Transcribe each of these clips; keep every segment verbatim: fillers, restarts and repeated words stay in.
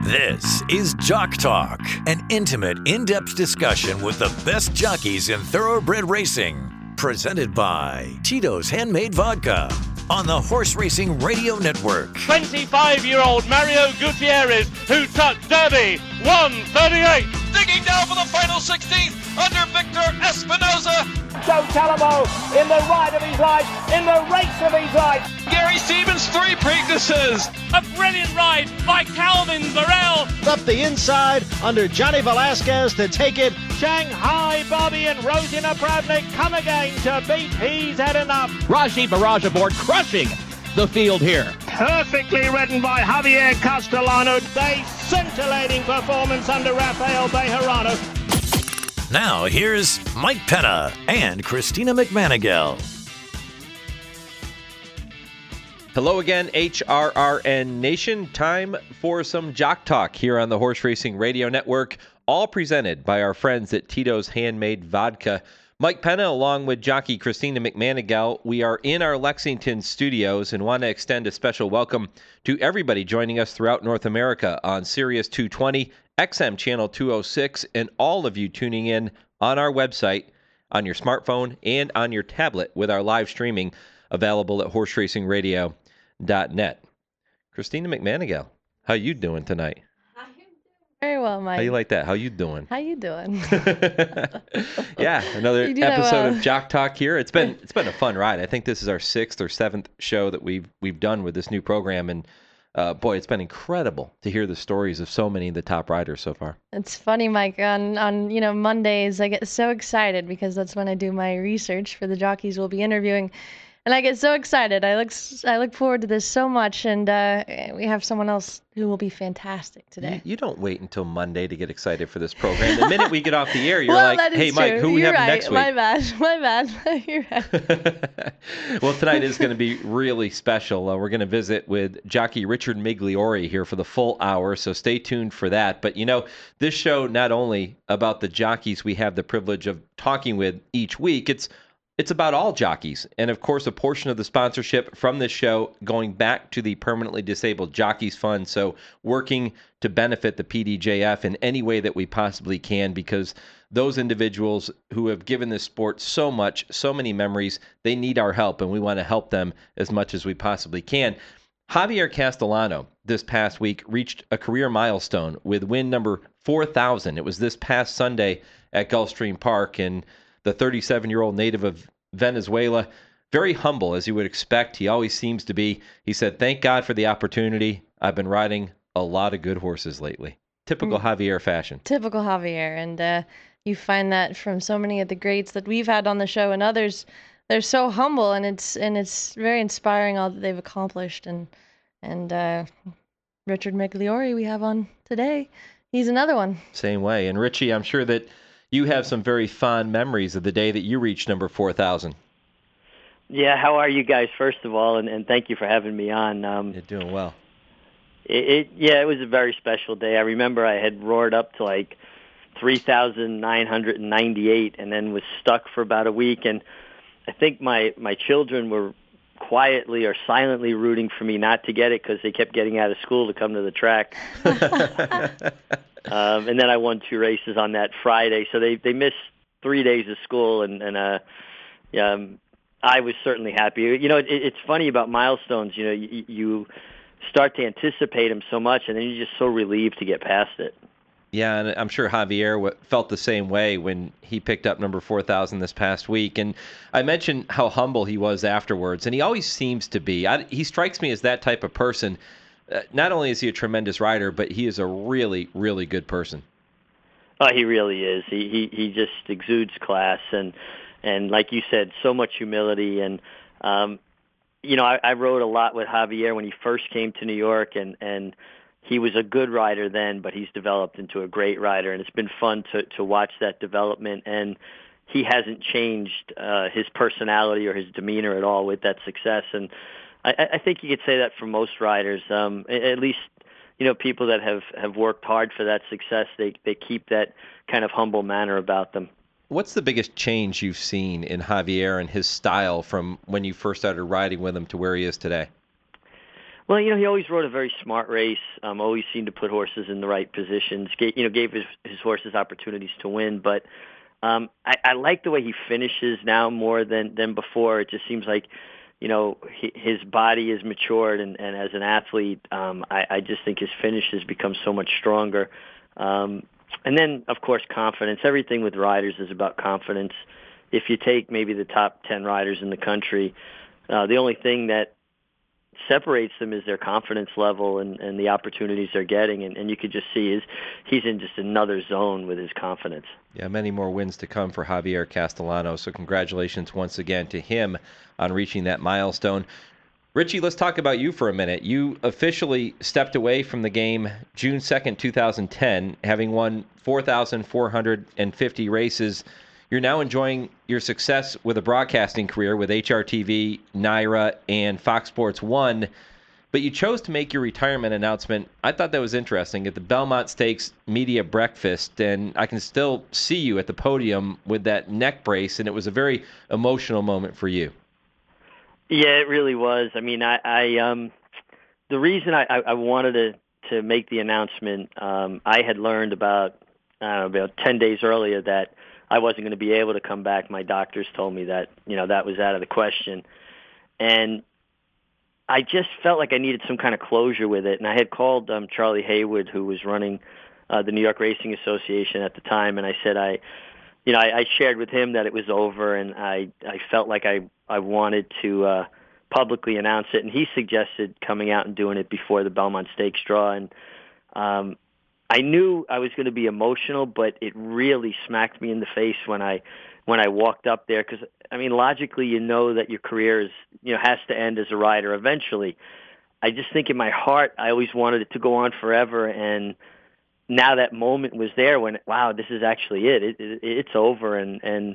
This is Jock Talk, an intimate, in-depth discussion with the best jockeys in thoroughbred racing. Presented by Tito's Handmade Vodka on the Horse Racing Radio Network. twenty-five-year-old Mario Gutierrez, who took Derby, one thirty-eight. Digging down for the final sixteenth under Victor Espinoza. Joe Talamo in the ride of his life, in the race of his life. Gary Stevens, three Preaknesses. A brilliant ride by Calvin Burrell. Up the inside under Johnny Velasquez to take it. Shanghai Bobby and Rosie Napravnik come again to beat He's Had Enough. Raji Barrage aboard, crushing the field here. Perfectly ridden by Javier Castellano. A scintillating performance under Rafael Bejarano. Now here's Mike Penna and Christina McManigal. Hello again, H R R N Nation. Time for some Jock Talk here on the Horse Racing Radio Network, all presented by our friends at Tito's Handmade Vodka. Mike Penna along with jockey Christina McManigal. We are in our Lexington studios and want to extend a special welcome to everybody joining us throughout North America on Sirius two twenty, X M Channel two oh six, and all of you tuning in on our website, on your smartphone, and on your tablet with our live streaming available at horse racing radio dot net. Christina McManigal, how you doing tonight? Very well, Mike. How you like that? How you doing? How you doing? Yeah, another You do episode that well. of Jock Talk here. It's been it's been a fun ride. I think this is our sixth or seventh show that we've we've done with this new program, and uh, boy, it's been incredible to hear the stories of so many of the top riders so far. It's funny, Mike. On on you know Mondays, I get so excited because that's when I do my research for the jockeys we'll be interviewing. And I get so excited. I look I look forward to this so much, and uh, we have someone else who will be fantastic today. You, you don't wait until Monday to get excited for this program. The minute we get off the air, you're well, like, that is hey, Mike, true. who we You're have right. next week? My bad. My bad. You're right. Well, tonight is going to be really special. Uh, we're going to visit with jockey Richard Migliore here for the full hour, so stay tuned for that. But, you know, this show, not only about the jockeys we have the privilege of talking with each week, it's It's about all jockeys, and of course a portion of the sponsorship from this show going back to the Permanently Disabled Jockeys Fund, so working to benefit the P D J F in any way that we possibly can, because those individuals who have given this sport so much, so many memories, they need our help, and we want to help them as much as we possibly can. Javier Castellano this past week reached a career milestone with win number four thousand. It was this past Sunday at Gulfstream Park, and the thirty-seven-year-old native of Venezuela, very humble as you would expect. He always seems to be. He said, thank God for the opportunity. I've been riding a lot of good horses lately. Typical mm. Javier fashion. Typical Javier. And uh, you find that from so many of the greats that we've had on the show and others. They're so humble, and it's and it's very inspiring all that they've accomplished. And, and uh, Richard Migliore we have on today, he's another one. Same way. And Richie, I'm sure that you have some very fond memories of the day that you reached number four thousand. Yeah, how are you guys, first of all, and, and thank you for having me on. Um, You're doing well. It, it Yeah, it was a very special day. I remember I had roared up to like three thousand nine hundred ninety-eight and then was stuck for about a week, and I think my, my children were quietly or silently rooting for me not to get it because they kept getting out of school to come to the track. Um, and then I won two races on that Friday, so they, they missed three days of school, and, and uh, um, I was certainly happy. You know, it, it's funny about milestones. You know, you, you start to anticipate them so much, and then you're just so relieved to get past it. Yeah, and I'm sure Javier felt the same way when he picked up number four thousand this past week. And I mentioned how humble he was afterwards, and he always seems to be. I, he strikes me as that type of person. Uh, not only is he a tremendous rider, but he is a really, really good person. Oh, he really is. He he he just exudes class, and and like you said, so much humility. And um, you know, I, I rode a lot with Javier when he first came to New York, and and he was a good rider then, but he's developed into a great rider, and it's been fun to to watch that development. And he hasn't changed uh, his personality or his demeanor at all with that success. And I, I think you could say that for most riders. Um, at least, you know, people that have, have worked hard for that success, they they keep that kind of humble manner about them. What's the biggest change you've seen in Javier and his style from when you first started riding with him to where he is today? Well, you know, he always rode a very smart race. Um, always seemed to put horses in the right positions. Gave, you know, gave his, his horses opportunities to win. But um, I, I like the way he finishes now more than than before. It just seems like, you know, he, his body is matured, and, and as an athlete, um, I, I just think his finish has become so much stronger. Um, and then, of course, confidence. Everything with riders is about confidence. If you take maybe the top ten riders in the country, uh, the only thing that separates them is their confidence level and, and the opportunities they're getting. And, and you could just see is he's in just another zone with his confidence. Yeah, many more wins to come for Javier Castellano. So congratulations once again to him on reaching that milestone. Richie, let's talk about you for a minute. You officially stepped away from the game June second, two thousand ten, having won four thousand four hundred fifty races. You're now enjoying your success with a broadcasting career with H R T V, Naira, and Fox Sports one, but you chose to make your retirement announcement. I thought that was interesting at the Belmont Stakes Media Breakfast, and I can still see you at the podium with that neck brace, and it was a very emotional moment for you. Yeah, it really was. I mean, I, I um, the reason I, I wanted to, to make the announcement, um, I had learned about, I don't know, about ten days earlier that I wasn't going to be able to come back. My doctors told me that, you know, that was out of the question. And I just felt like I needed some kind of closure with it. And I had called um, Charlie Hayward, who was running uh, the New York Racing Association at the time, and I said I, you know, I, I shared with him that it was over, and I, I felt like I, I wanted to uh, publicly announce it. And he suggested coming out and doing it before the Belmont Stakes draw. And um, I knew I was going to be emotional, but it really smacked me in the face when I when I walked up there. Because I mean, logically, you know that your career is you know has to end as a rider eventually. I just think in my heart, I always wanted it to go on forever, and now that moment was there when wow, this is actually it. it, it it's over, and and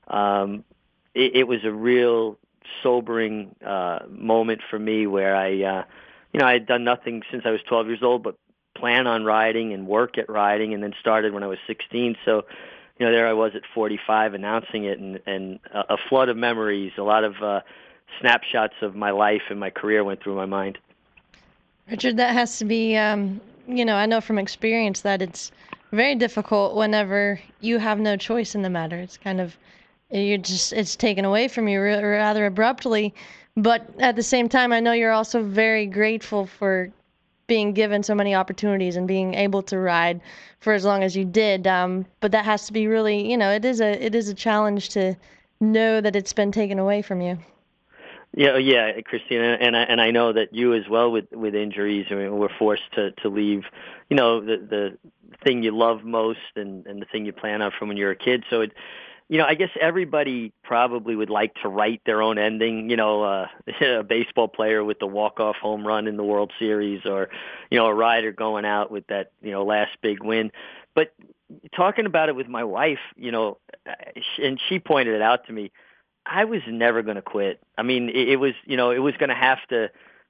um, it, it was a real sobering uh, moment for me where I uh, you know I had done nothing since I was twelve years old, but plan on riding and work at riding, and then started when I was sixteen. So, you know, there I was at forty-five announcing it, and, and a flood of memories, a lot of uh, snapshots of my life and my career went through my mind. Richard, that has to be, um, you know, I know from experience that it's very difficult whenever you have no choice in the matter. It's kind of, you're just, it's taken away from you rather abruptly. But at the same time, I know you're also very grateful for being given so many opportunities and being able to ride for as long as you did. Um, but that has to be really, you know, it is a it is a challenge to know that it's been taken away from you. Yeah, yeah, Christina, and I and I know that you as well with with injuries. I mean, we're forced to to leave, you know, the the thing you love most and and the thing you plan on from when you're a kid. So it. You know, I guess everybody probably would like to write their own ending, you know, uh, a baseball player with the walk-off home run in the World Series, or, you know, a rider going out with that, you know, last big win. But talking about it with my wife, you know, and she pointed it out to me, I was never going to quit. I mean, it, it was, you know, it was going to have to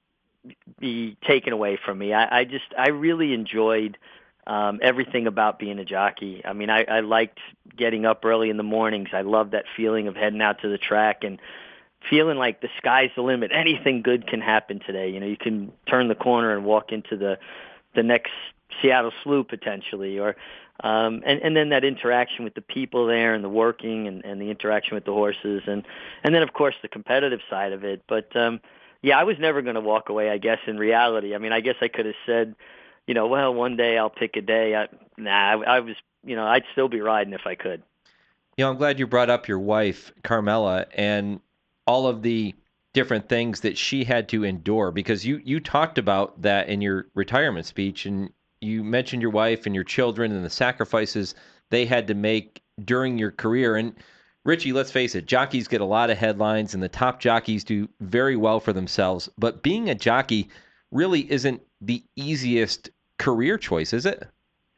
be taken away from me. I, I just, I really enjoyed Um, everything about being a jockey. I mean, I, I liked getting up early in the mornings. I loved that feeling of heading out to the track and feeling like the sky's the limit. Anything good can happen today. You know, you can turn the corner and walk into the the next Seattle Slew potentially, or um, and and then that interaction with the people there and the working and, and the interaction with the horses, and and then of course the competitive side of it. But um, yeah, I was never going to walk away. I guess in reality, I mean, I guess I could have said, you know, well, one day I'll pick a day. I, nah, I, I was, you know, I'd still be riding if I could. You know, I'm glad you brought up your wife, Carmela, and all of the different things that she had to endure, because you, you talked about that in your retirement speech, and you mentioned your wife and your children and the sacrifices they had to make during your career. And Richie, let's face it, jockeys get a lot of headlines, and the top jockeys do very well for themselves. But being a jockey really isn't the easiest career choice, is it?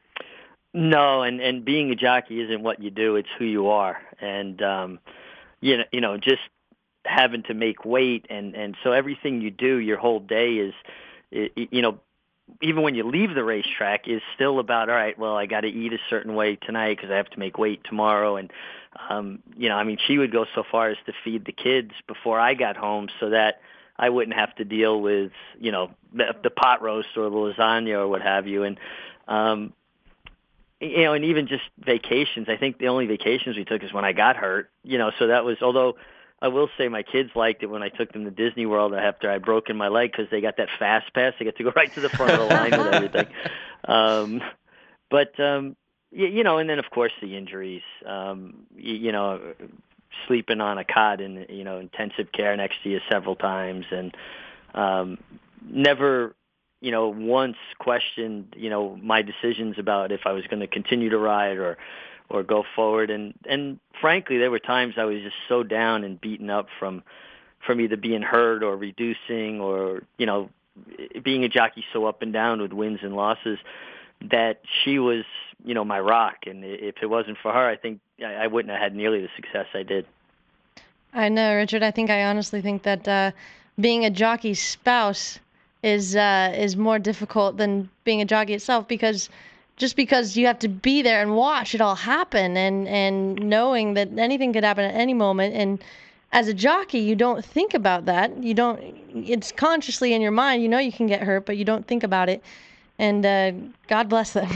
No, and, and being a jockey isn't what you do, it's who you are. And, um, you know, you know, just having to make weight, and, and so everything you do, your whole day is, you know, even when you leave the racetrack, is still about, all right, well, I got to eat a certain way tonight because I have to make weight tomorrow. And, um, you know, I mean, she would go so far as to feed the kids before I got home so that I wouldn't have to deal with, you know, the, the pot roast or the lasagna or what have you. And, um, you know, and even just vacations, I think the only vacations we took is when I got hurt, you know, so that was, although I will say my kids liked it when I took them to Disney World after I'd broken my leg because they got that fast pass. They get to go right to the front of the line with everything. Um, but, um, you, you know, and then, of course, the injuries, um, you, you know, sleeping on a cot in, you know, intensive care next to you several times and um, never, you know, once questioned, you know, my decisions about if I was going to continue to ride or or go forward. And, and frankly, there were times I was just so down and beaten up from from either being hurt or reducing or, you know, being a jockey so up and down with wins and losses that she was, you know, my rock. And if it wasn't for her, I think I wouldn't have had nearly the success I did. I know, Richard. I think I honestly think that uh, being a jockey's spouse is uh, is more difficult than being a jockey itself, because just because you have to be there and watch it all happen, and, and knowing that anything could happen at any moment. And as a jockey, you don't think about that. You don't. It's consciously in your mind. You know you can get hurt, but you don't think about it. And uh, God bless them.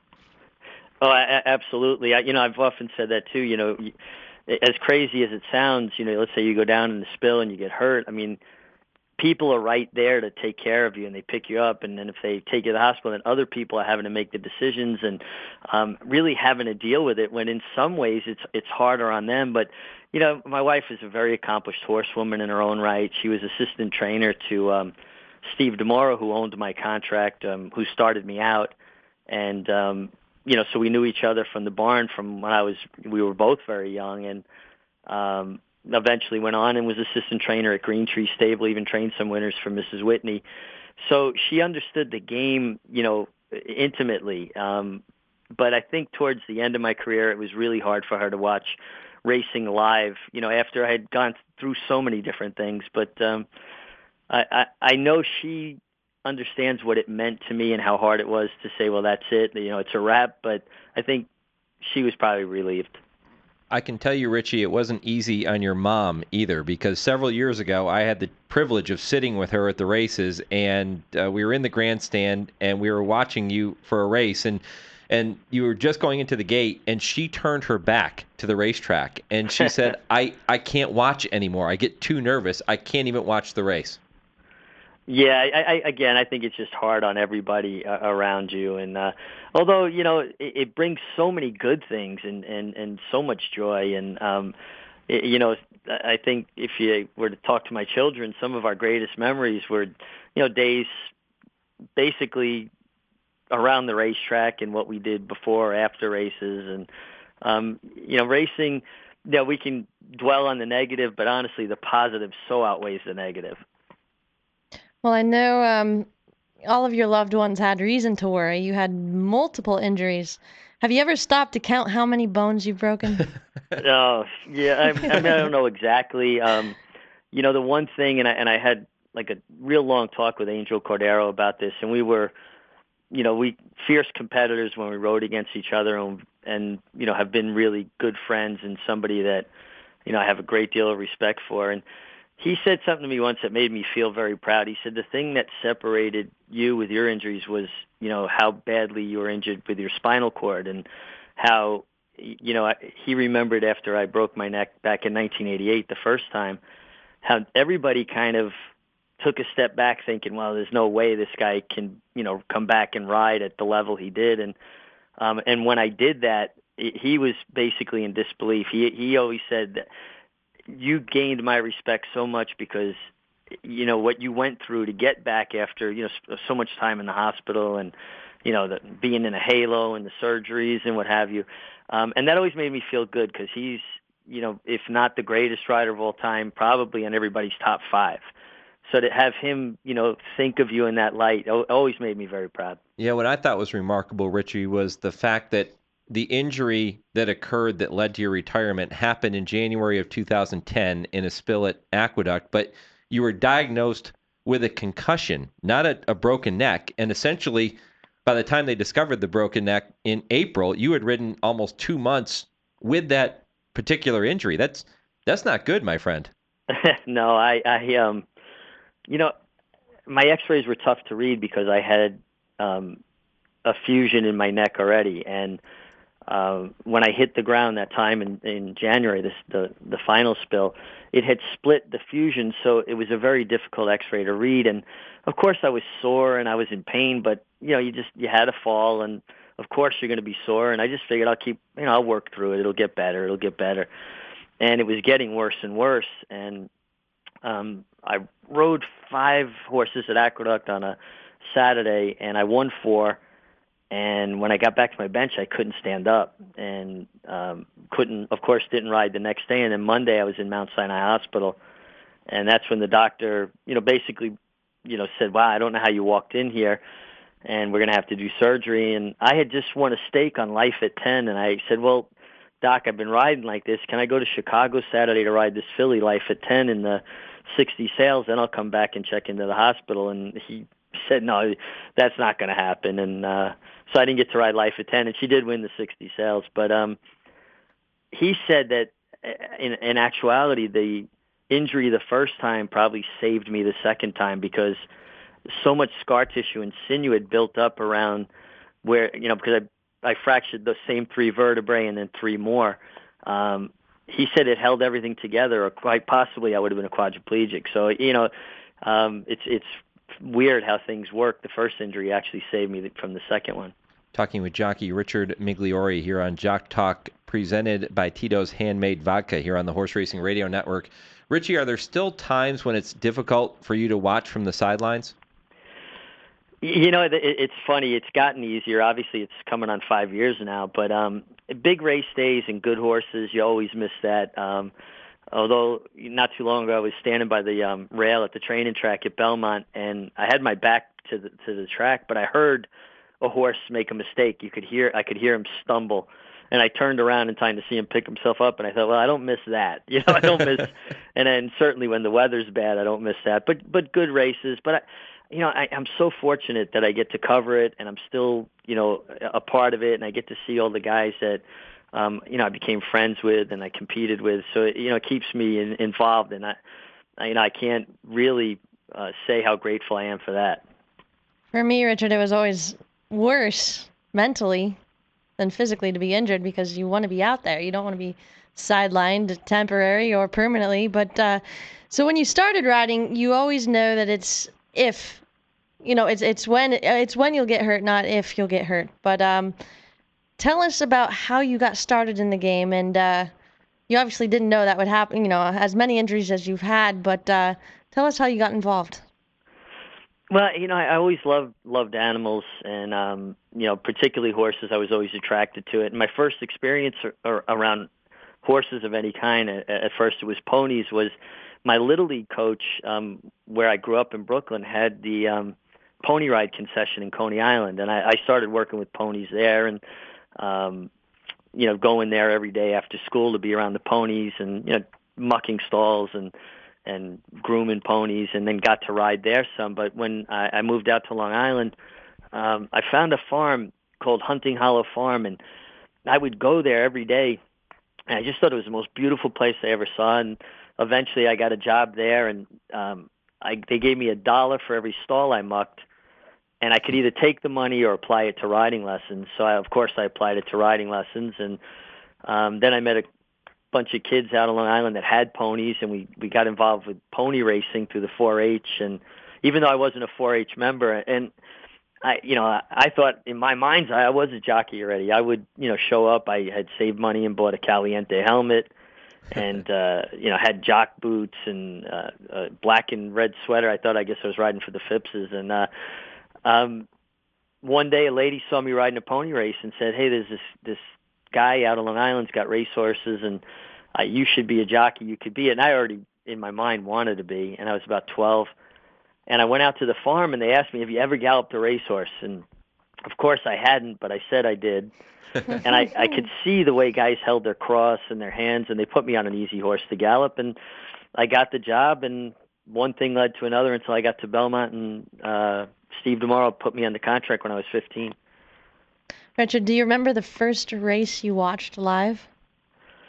Oh, I, absolutely. I, you know, I've often said that too. You know, as crazy as it sounds, you know, let's say you go down in the spill and you get hurt. I mean, people are right there to take care of you, and they pick you up. And then if they take you to the hospital, then other people are having to make the decisions and um, really having to deal with it. When in some ways it's it's harder on them. But you know, my wife is a very accomplished horsewoman in her own right. She was assistant trainer to um, Steve DeMora, who owned my contract, um, who started me out, and um, you know, so we knew each other from the barn from when I was. We were both very young, and um, eventually went on and was assistant trainer at Green Tree Stable, even trained some winners for Missus Whitney. So she understood the game, you know, intimately. Um, but I think towards the end of my career, it was really hard for her to watch racing live, you know, after I had gone through so many different things. But um, I, I, I know she understands what it meant to me and how hard it was to say, well, that's it, you know, it's a wrap. But I think she was probably relieved. I can tell you, Richie, it wasn't easy on your mom either, because several years ago I had the privilege of sitting with her at the races, and uh, we were in the grandstand and we were watching you for a race, and and you were just going into the gate, and she turned her back to the racetrack and she said, I, I can't watch anymore. I get too nervous. I can't even watch the race. Yeah, I, I, again, I think it's just hard on everybody uh, around you. And uh, although, you know, it, it brings so many good things and, and, and so much joy. And, um, it, you know, I think if you were to talk to my children, some of our greatest memories were, you know, days basically around the racetrack and what we did before or after races. And, um, you know, racing, yeah, we can dwell on the negative, but honestly, the positive so outweighs the negative. Well, I know um, all of your loved ones had reason to worry. You had multiple injuries. Have you ever stopped to count how many bones you've broken? Oh, yeah. I, I mean, I don't know exactly. Um, you know, the one thing, and I, and I had like a real long talk with Angel Cordero about this, and we were, you know, we fierce competitors when we rode against each other, and, and you know, have been really good friends and somebody that, you know, I have a great deal of respect for. And he said something to me once that made me feel very proud. He said the thing that separated you with your injuries was, you know, how badly you were injured with your spinal cord, and how, you know, he remembered after I broke my neck back in nineteen eighty-eight the first time, how everybody kind of took a step back thinking, well, there's no way this guy can, you know, come back and ride at the level he did. And um, and when I did that, he was basically in disbelief. He he always said that you gained my respect so much because, you know, what you went through to get back after, you know, so much time in the hospital and, you know, the, being in a halo and the surgeries and what have you. Um, and that always made me feel good because he's, you know, if not the greatest rider of all time, probably in everybody's top five. So to have him, you know, think of you in that light always made me very proud. Yeah, what I thought was remarkable, Richie, was the fact that the injury that occurred that led to your retirement happened in January of two thousand ten in a spill at Aqueduct, but you were diagnosed with a concussion, not a, a broken neck. And essentially, by the time they discovered the broken neck in April, you had ridden almost two months with that particular injury. That's that's not good, my friend. No, I, I um, you know, my X-rays were tough to read because I had um, a fusion in my neck already, and uh, when I hit the ground that time in, in January, this the the final spill, it had split the fusion, so it was a very difficult X-ray to read. And of course, I was sore and I was in pain, but you know, you just you had a fall, and of course you're going to be sore. And I just figured I'll keep, you know, I'll work through it. It'll get better. It'll get better. And it was getting worse and worse. And um, I rode five horses at Aqueduct on a Saturday, and I won four. And when I got back to my bench, I couldn't stand up, and um, couldn't, of course, didn't ride the next day. And then Monday, I was in Mount Sinai Hospital, and that's when the doctor, you know, basically, you know, said, "Wow, I don't know how you walked in here, and we're going to have to do surgery." And I had just won a stake on Life at ten, and I said, "Well, Doc, I've been riding like this. Can I go to Chicago Saturday to ride this filly Life at ten in the sixty sales? Then I'll come back and check into the hospital." And he said, "No, that's not going to happen." And uh, so I didn't get to ride Life at ten, and she did win the sixty sales. But um, he said that in, in actuality, the injury the first time probably saved me the second time, because so much scar tissue and sinew had built up around where, you know, because I, I fractured the same three vertebrae and then three more. Um, he said it held everything together, or quite possibly I would have been a quadriplegic. So, you know, um, it's it's weird how things work. The first injury actually saved me from the second one. Talking with jockey Richard Migliore here on Jock Talk, presented by Tito's Handmade Vodka here on the Horse Racing Radio Network. Richie, are there still times when it's difficult for you to watch from the sidelines? You know, it's funny. It's gotten easier. Obviously, it's coming on five years now. But um, big race days and good horses, you always miss that. Um, although not too long ago, I was standing by the um, rail at the training track at Belmont, and I had my back to the to the track, but I heard a horse make a mistake. You could hear, I could hear him stumble, and I turned around in time to see him pick himself up, and I thought, well, I don't miss that. You know, I don't miss, and then certainly when the weather's bad, I don't miss that. But but good races. But I, you know, I, I'm so fortunate that I get to cover it, and I'm still, you know, a part of it, and I get to see all the guys that, um, you know, I became friends with and I competed with. So you know, it keeps me in, involved, and I, I, you know, I can't really uh, say how grateful I am for that. For me, Richard, it was always worse mentally than physically to be injured, because you want to be out there. You don't want to be sidelined temporary or permanently. But uh, so when you started riding, you always know that it's if, you know, it's it's when it's when you'll get hurt, not if you'll get hurt. But um, tell us about how you got started in the game, and uh, you obviously didn't know that would happen. You know, as many injuries as you've had, but uh, tell us how you got involved. Well, you know, I always loved loved animals, and um, you know, particularly horses. I was always attracted to it. And my first experience ar- ar- around horses of any kind, at, at first it was ponies, was my Little League coach, um, where I grew up in Brooklyn, had the um, pony ride concession in Coney Island, and I, I started working with ponies there, and um, you know, going there every day after school to be around the ponies, and you know, mucking stalls and. and grooming ponies, and then got to ride there some. But when I, I moved out to Long Island, um, I found a farm called Hunting Hollow Farm, and I would go there every day, and I just thought it was the most beautiful place I ever saw. And eventually I got a job there, and um, I, they gave me a dollar for every stall I mucked, and I could either take the money or apply it to riding lessons. So, I, of course, I applied it to riding lessons, and um, then I met a bunch of kids out on Long Island that had ponies, and we we got involved with pony racing through the four H. And even though I wasn't a four H member, and I you know I, I thought in my mind's eye I was a jockey already. I would you know show up. I had saved money and bought a Caliente helmet, and uh, you know had jock boots and uh, a black and red sweater. I thought I guess I was riding for the Phippses. And uh, um, one day a lady saw me riding a pony race and said, "Hey, there's this this." guy out on Long Island's got racehorses, and uh, you should be a jockey. You could be it." And I already, in my mind, wanted to be, and I was about twelve. And I went out to the farm, and they asked me, "Have you ever galloped a racehorse?" And of course I hadn't, but I said I did. And I, I could see the way guys held their cross in their hands, and they put me on an easy horse to gallop, and I got the job, and one thing led to another until I got to Belmont, and uh, Steve DeMauro put me on the contract when I was fifteen. Richard, do you remember the first race you watched live?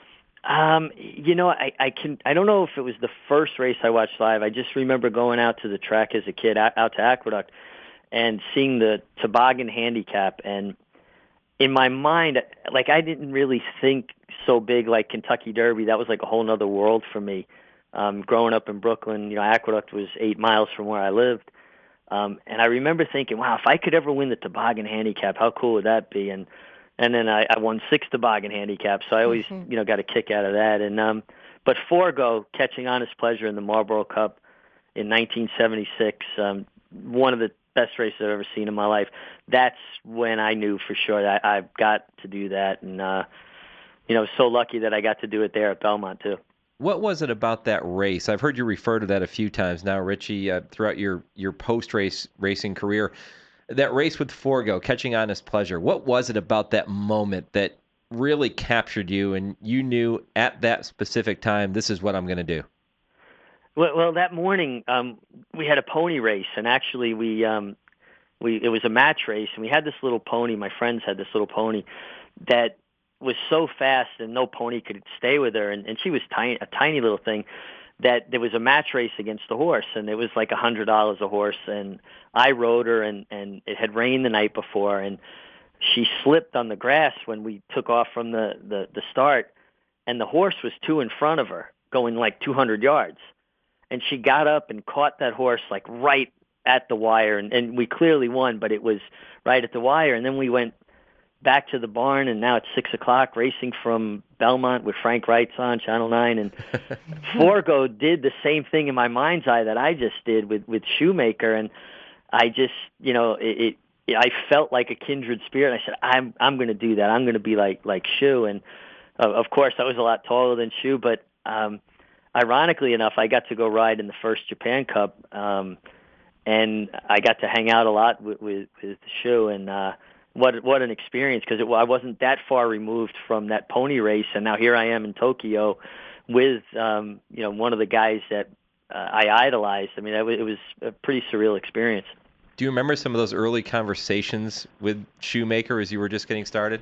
Um, you know, I, I can. I don't know if it was the first race I watched live. I just remember going out to the track as a kid, out, out to Aqueduct, and seeing the toboggan handicap. And in my mind, like I didn't really think so big like Kentucky Derby. That was like a whole other world for me. Um, growing up in Brooklyn, you know, Aqueduct was eight miles from where I lived. Um, and I remember thinking, wow, if I could ever win the toboggan handicap, how cool would that be? And and then I, I won six toboggan handicaps, so I always, mm-hmm. you know, got a kick out of that. And um, but Forgo catching Honest Pleasure in the Marlboro Cup in nineteen seventy-six, um, one of the best races I've ever seen in my life. That's when I knew for sure that I've got to do that. And uh, you know, so lucky that I got to do it there at Belmont too. What was it about that race? I've heard you refer to that a few times now, Richie, uh, throughout your, your post-race racing career. That race with Forgo, catching Honest Pleasure, what was it about that moment that really captured you and you knew at that specific time, this is what I'm going to do? Well, well, that morning um, we had a pony race, and actually we um, we it was a match race, and we had this little pony. My friends had this little pony that was so fast, and no pony could stay with her, and, and she was tiny, a tiny little thing. That there was a match race against the horse, and it was like a hundred dollars a horse, and I rode her, and and it had rained the night before, and she slipped on the grass when we took off from the the, the start, and the horse was two in front of her, going like two hundred yards, and she got up and caught that horse like right at the wire, and, and we clearly won, but it was right at the wire, and then we went back to the barn, and now it's six o'clock, racing from Belmont with Frank Wright's on Channel nine, and Forgo did the same thing in my mind's eye that I just did with, with Shoemaker, and I just, you know, it, it I felt like a kindred spirit. I said, I'm I'm going to do that. I'm going to be like like Shoe, and uh, of course I was a lot taller than Shoe, but um, ironically enough, I got to go ride in the first Japan Cup, um, and I got to hang out a lot with with, with Shoe, and uh, What what an experience, because I wasn't that far removed from that pony race, and now here I am in Tokyo with um, you know one of the guys that uh, I idolized. I mean, it was, it was a pretty surreal experience. Do you remember some of those early conversations with Shoemaker as you were just getting started?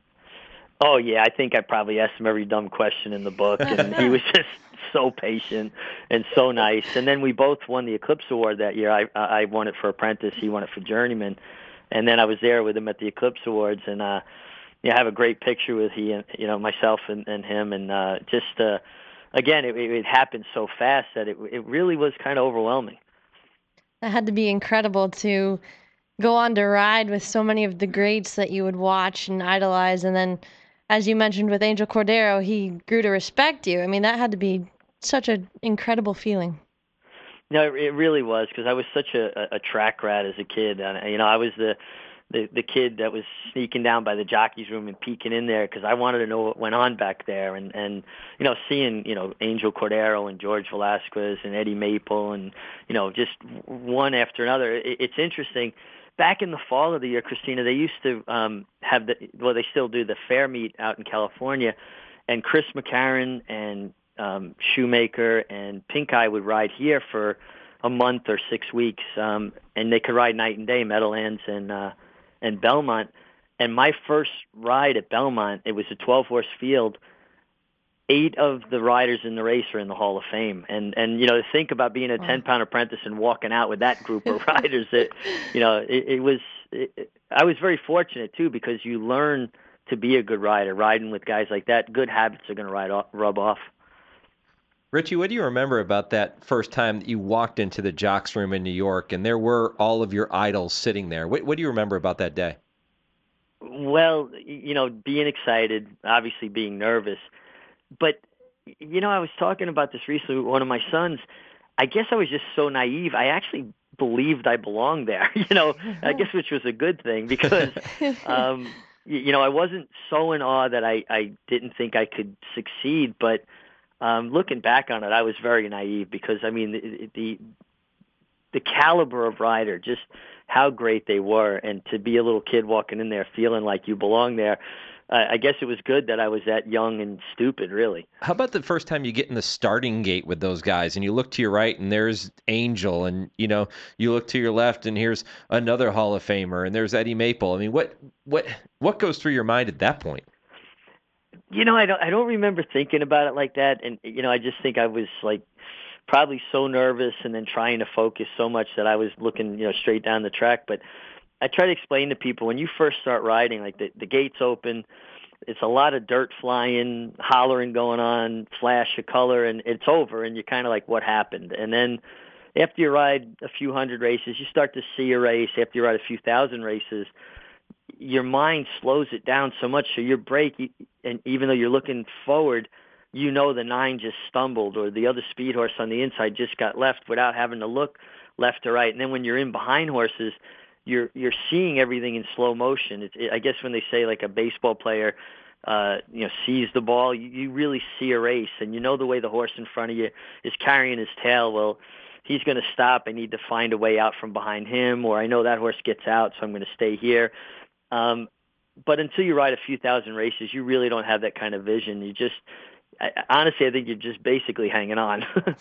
Oh yeah, I think I probably asked him every dumb question in the book, and he was just so patient and so nice. And then we both won the Eclipse Award that year. I I won it for Apprentice, he won it for Journeyman. And then I was there with him at the Eclipse Awards, and uh, yeah, I have a great picture with he and you know myself and, and him, and uh, just uh, again, it, it happened so fast that it it really was kind of overwhelming. That had to be incredible to go on to ride with so many of the greats that you would watch and idolize, and then, as you mentioned with Angel Cordero, he grew to respect you. I mean, that had to be such an incredible feeling. No, it really was, because I was such a, a track rat as a kid. And, you know, I was the, the the kid that was sneaking down by the jockey's room and peeking in there because I wanted to know what went on back there. And, and you know, seeing, you know, Angel Cordero and George Velasquez and Eddie Maple and, you know, just one after another. It, it's interesting. Back in the fall of the year, Christina, they used to um, have the, well, they still do, the fair meet out in California. And Chris McCarron and Um, Shoemaker and Pink Eye would ride here for a month or six weeks, um, and they could ride night and day, Meadowlands and uh, and Belmont. And my first ride at Belmont, it was a twelve-horse field. Eight of the riders in the race are in the Hall of Fame, and and you know, think about being a ten-pound apprentice and walking out with that group of riders. That you know, it, it was. It, I was very fortunate too, because you learn to be a good rider, riding with guys like that. Good habits are going to ride off, rub off. Richie, what do you remember about that first time that you walked into the Jocks room in New York and there were all of your idols sitting there? What, what do you remember about that day? Well, you know, being excited, obviously being nervous. But, you know, I was talking about this recently with one of my sons. I guess I was just so naive. I actually believed I belonged there, you know, I guess, which was a good thing, because, um, you know, I wasn't so in awe that I, I didn't think I could succeed, but Um, looking back on it, I was very naive, because, I mean, the, the the caliber of rider, just how great they were, and to be a little kid walking in there feeling like you belong there, uh, I guess it was good that I was that young and stupid, really. How about the first time you get in the starting gate with those guys, and you look to your right, and there's Angel, and, you know, you look to your left, and here's another Hall of Famer, and there's Eddie Maple. I mean, what what what goes through your mind at that point? You know, I don't I don't remember thinking about it like that, and you know, I just think I was like probably so nervous and then trying to focus so much that I was looking, you know, straight down the track. But I try to explain to people when you first start riding, like the, the gates open, it's a lot of dirt flying, hollering going on, flash of color, and it's over, and you're kind of like, what happened? And then after you ride a few hundred races, you start to see a race. After you ride a few thousand races, your mind slows it down so much, so your brake, and even though you're looking forward, you know the nine just stumbled, or the other speed horse on the inside just got left without having to look left or right. And then when you're in behind horses, you're you're seeing everything in slow motion. It's, it, I guess when they say like a baseball player, uh, you know, sees the ball, you, you really see a race, and you know the way the horse in front of you is carrying his tail. Well, he's going to stop. I need to find a way out from behind him, or I know that horse gets out, so I'm going to stay here. Um, but until you ride a few thousand races, you really don't have that kind of vision. You just I, honestly, I think you're just basically hanging on.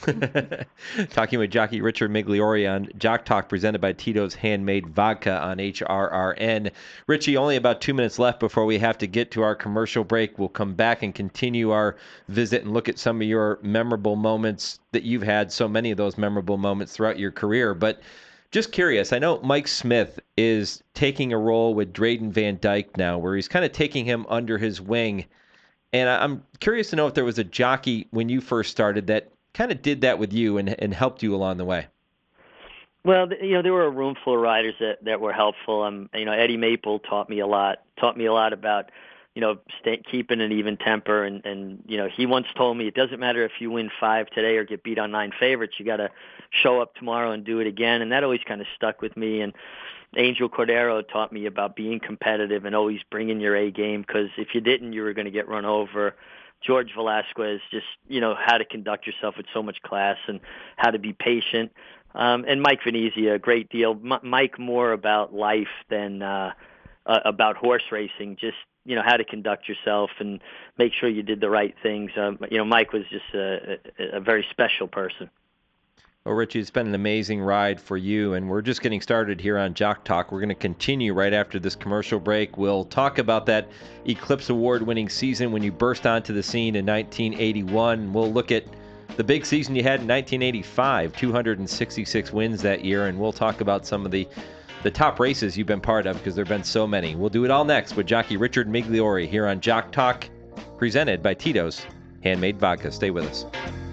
Talking with jockey Richard Migliore on Jock Talk, presented by Tito's Handmade Vodka on H R R N. Richie, only about two minutes left before we have to get to our commercial break. We'll come back and continue our visit and look at some of your memorable moments that you've had, so many of those memorable moments throughout your career. But just curious, I know Mike Smith is taking a role with Drayden Van Dyke now, where he's kind of taking him under his wing. And I'm curious to know if there was a jockey when you first started that kind of did that with you and, and helped you along the way. Well, you know, there were a room full of riders that, that were helpful. Um, you know, Eddie Maple taught me a lot, taught me a lot about, you know, stay, keeping an even temper. And, and, you know, he once told me it doesn't matter if you win five today or get beat on nine favorites. You got to show up tomorrow and do it again. And that always kind of stuck with me. And Angel Cordero taught me about being competitive and always bringing your A game, because if you didn't, you were going to get run over. George Velasquez, just, you know, how to conduct yourself with so much class and how to be patient. Um, and Mike Venezia, a great deal. M- Mike more about life than uh, uh, about horse racing, just, you know, how to conduct yourself and make sure you did the right things. Um, you know, Mike was just a, a, a very special person. Well, Richie, it's been an amazing ride for you, and we're just getting started here on Jock Talk. We're going to continue right after this commercial break. We'll talk about that Eclipse Award-winning season when you burst onto the scene in nineteen eighty-one. We'll look at the big season you had in nineteen eighty-five, two hundred sixty-six wins that year, and we'll talk about some of the, the top races you've been part of, because there have been so many. We'll do it all next with jockey Richard Migliore here on Jock Talk, presented by Tito's Handmade Vodka. Stay with us.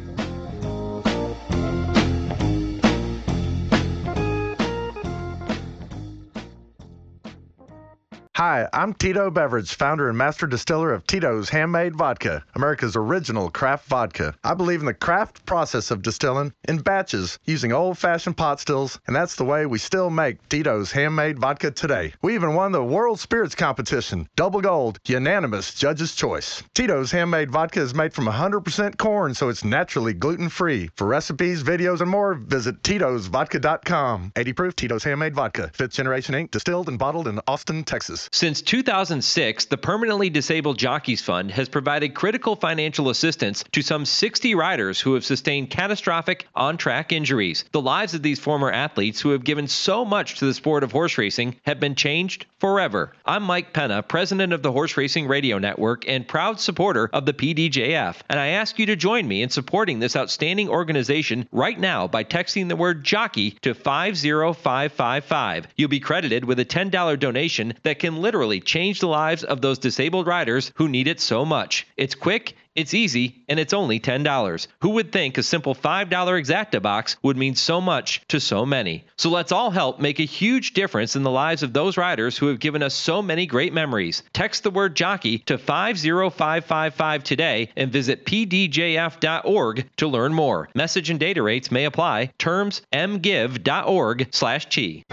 Hi, I'm Tito Beverage, founder and master distiller of Tito's Handmade Vodka, America's original craft vodka. I believe in the craft process of distilling in batches using old-fashioned pot stills, and that's the way we still make Tito's Handmade Vodka today. We even won the World Spirits Competition, double gold, unanimous judge's choice. Tito's Handmade Vodka is made from one hundred percent corn, so it's naturally gluten-free. For recipes, videos, and more, visit Titos Vodka dot com. eighty proof Tito's Handmade Vodka, fifth Generation Incorporated, distilled and bottled in Austin, Texas. Since two thousand six, the Permanently Disabled Jockeys Fund has provided critical financial assistance to some sixty riders who have sustained catastrophic on-track injuries. The lives of these former athletes who have given so much to the sport of horse racing have been changed forever. I'm Mike Penna, president of the Horse Racing Radio Network and proud supporter of the P D J F, and I ask you to join me in supporting this outstanding organization right now by texting the word jockey to five zero five five five. You'll be credited with a ten dollars donation that can literally change the lives of those disabled riders who need it so much. It's quick, it's easy, and it's only ten dollars. Who would think a simple five dollars Exacta box would mean so much to so many? So let's all help make a huge difference in the lives of those riders who have given us so many great memories. Text the word jockey to five zero five five five today and visit p d j f dot org to learn more. Message and data rates may apply. Terms m give dot org slash chi.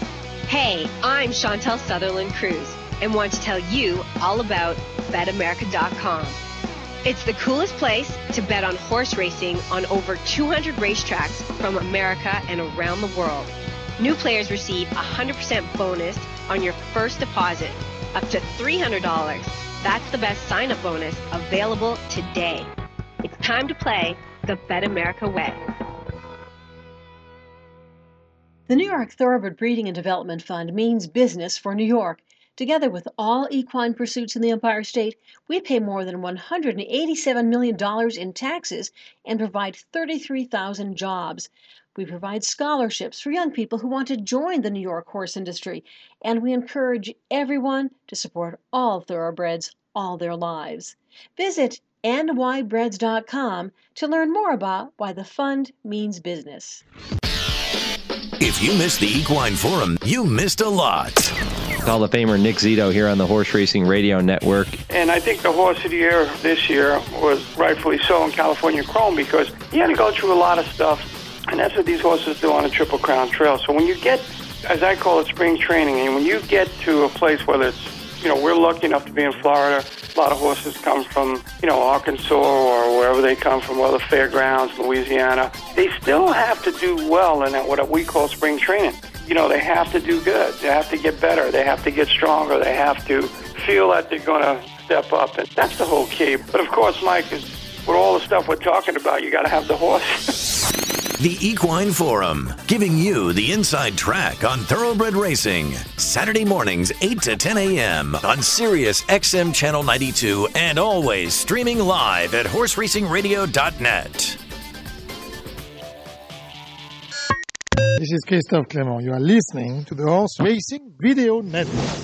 Hey, I'm Chantel Sutherland Cruz and want to tell you all about bet america dot com. It's the coolest place to bet on horse racing on over two hundred racetracks from America and around the world. New players receive a one hundred percent bonus on your first deposit, up to three hundred dollars. That's the best sign-up bonus available today. It's time to play the Bet America way. The New York Thoroughbred Breeding and Development Fund means business for New York. Together with all equine pursuits in the Empire State, we pay more than one hundred eighty-seven million dollars in taxes and provide thirty-three thousand jobs. We provide scholarships for young people who want to join the New York horse industry, and we encourage everyone to support all thoroughbreds all their lives. Visit N Y breds dot com to learn more about why the fund means business. If you missed the Equine Forum, you missed a lot. Hall of Famer Nick Zito here on the Horse Racing Radio Network. And I think the Horse of the Year this year was rightfully so in California Chrome because he had to go through a lot of stuff, and that's what these horses do on a Triple Crown trail. So when you get, as I call it, spring training, and when you get to a place whether it's, you know, we're lucky enough to be in Florida. A lot of horses come from, you know, Arkansas or wherever they come from, well, the fairgrounds, Louisiana. They still have to do well in that, what we call spring training. You know, they have to do good. They have to get better. They have to get stronger. They have to feel that they're going to step up. And that's the whole key. But, of course, Mike, is, with all the stuff we're talking about, you got to have the horse. The Equine Forum, giving you the inside track on thoroughbred racing. Saturday mornings, eight to ten a.m. on Sirius X M Channel ninety-two and always streaming live at horse racing radio dot net. This is Christophe Clement. You are listening to the Horse Racing Radio Network.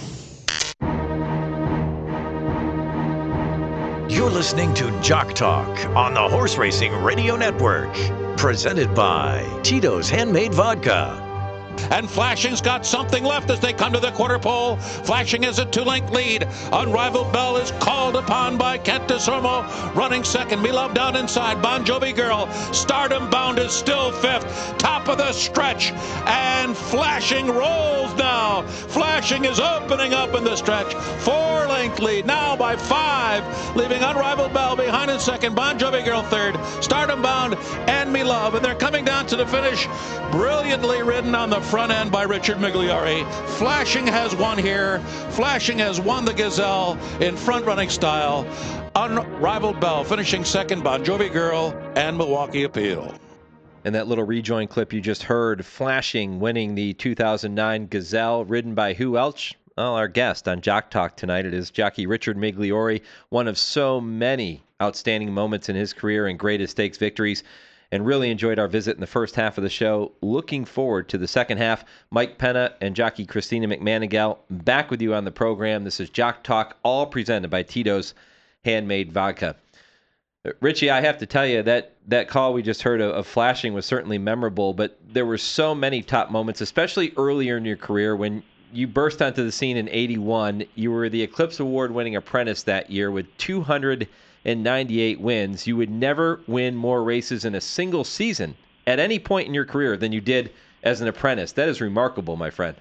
You're listening to Jock Talk on the Horse Racing Radio Network. Presented by Tito's Handmade Vodka. And Flashing's got something left as they come to the quarter pole. Flashing has a two-length lead. Unrivaled Bell is called upon by Kent DeSormo. Running second, Me Love down inside. Bon Jovi Girl. Stardom Bound is still fifth. Top of the stretch. And Flashing rolls now. Flashing is opening up in the stretch. Four-length lead now by five. Leaving Unrivaled Bell behind in second. Bon Jovi Girl third. Stardom Bound and Me Love. And they're coming down to the finish. Brilliantly ridden on the front end by Richard Migliore. Flashing has won here. Flashing has won the Gazelle in front-running style. Unrivaled Bell finishing second, Bon Jovi Girl, and Milwaukee Appeal. And that little rejoin clip you just heard, Flashing winning the two thousand nine Gazelle, ridden by who else? Well, our guest on Jock Talk tonight. It is jockey Richard Migliore, one of so many outstanding moments in his career and greatest stakes victories. And really enjoyed our visit in the first half of the show. Looking forward to the second half. Mike Penna and jockey Christina McManigal back with you on the program. This is Jock Talk, all presented by Tito's Handmade Vodka. Richie, I have to tell you that that call we just heard of, of Flashing was certainly memorable, but there were so many top moments, especially earlier in your career when you burst onto the scene in eighty-one. You were the Eclipse Award-winning apprentice that year with two hundred ninety-eight wins. You would never win more races in a single season at any point in your career than you did as an apprentice. That is remarkable, my friend.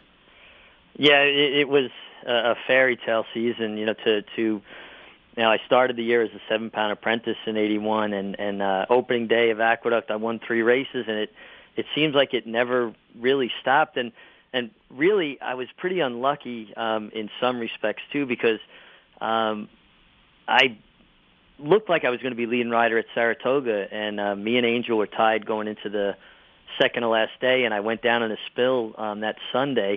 Yeah, it, it was a fairy tale season. You know, to to you know, I started the year as a seven pound apprentice in eighty-one, and and uh, opening day of Aqueduct, I won three races, and it it seems like it never really stopped. And and really, I was pretty unlucky um, in some respects too, because um, I. looked like I was going to be leading rider at Saratoga, and uh, me and Angel were tied going into the second to last day, and I went down in a spill um, that Sunday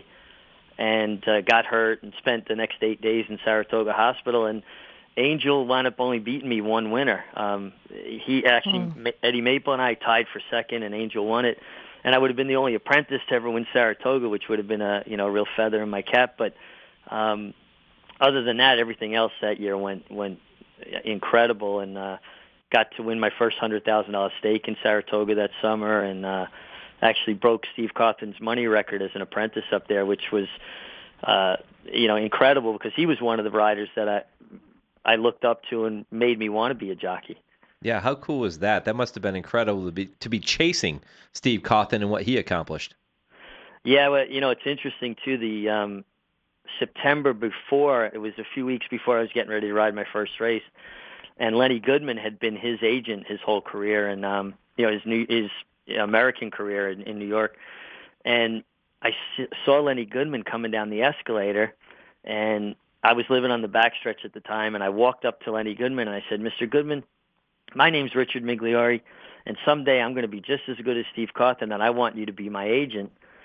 and uh, got hurt and spent the next eight days in Saratoga Hospital, and Angel wound up only beating me one winner. Um, he actually, mm. Eddie Maple and I tied for second, and Angel won it, and I would have been the only apprentice to ever win Saratoga, which would have been a you know real feather in my cap, but um, other than that, everything else that year went went incredible, and uh, got to win my first one hundred thousand dollars stake in Saratoga that summer, and uh, actually broke Steve Cawthon's money record as an apprentice up there, which was uh, you know incredible because he was one of the riders that I I looked up to and made me want to be a jockey. Yeah, how cool was that? That must have been incredible to be to be chasing Steve Cawthon and what he accomplished. Yeah, well, you know it's interesting too. The um, September before, it was a few weeks before I was getting ready to ride my first race, and Lenny Goodman had been his agent his whole career, and um, you know his new his American career in, in New York. And I saw Lenny Goodman coming down the escalator, and I was living on the backstretch at the time, and I walked up to Lenny Goodman and I said, "Mister Goodman, my name's Richard Migliore, and someday I'm going to be just as good as Steve Cawthon, and I want you to be my agent."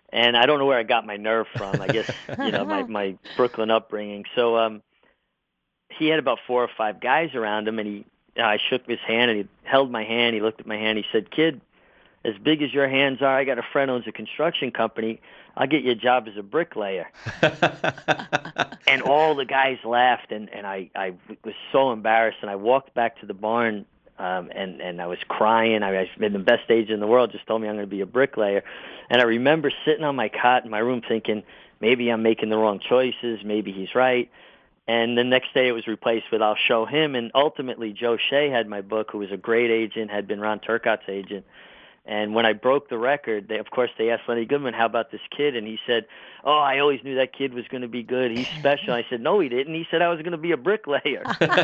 and I don't know where I got my nerve from. I guess, you know, my, my Brooklyn upbringing. So um, he had about four or five guys around him, and he I shook his hand, and he held my hand. He looked at my hand. He said, "Kid, as big as your hands are, I got a friend who owns a construction company. I'll get you a job as a bricklayer." And all the guys laughed, and, and I, I was so embarrassed, and I walked back to the barn, um, and, and I was crying. I was in the best agent in the world, just told me I'm going to be a bricklayer. And I remember sitting on my cot in my room thinking, maybe I'm making the wrong choices, maybe he's right. And the next day it was replaced with I'll show him. And ultimately Joe Shea had my book, who was a great agent, had been Ron Turcotte's agent. And when I broke the record, they, of course, they asked Lenny Goodman, how about this kid? And he said, "Oh, I always knew that kid was going to be good. He's special." I said, "No, he didn't. He said I was going to be a bricklayer."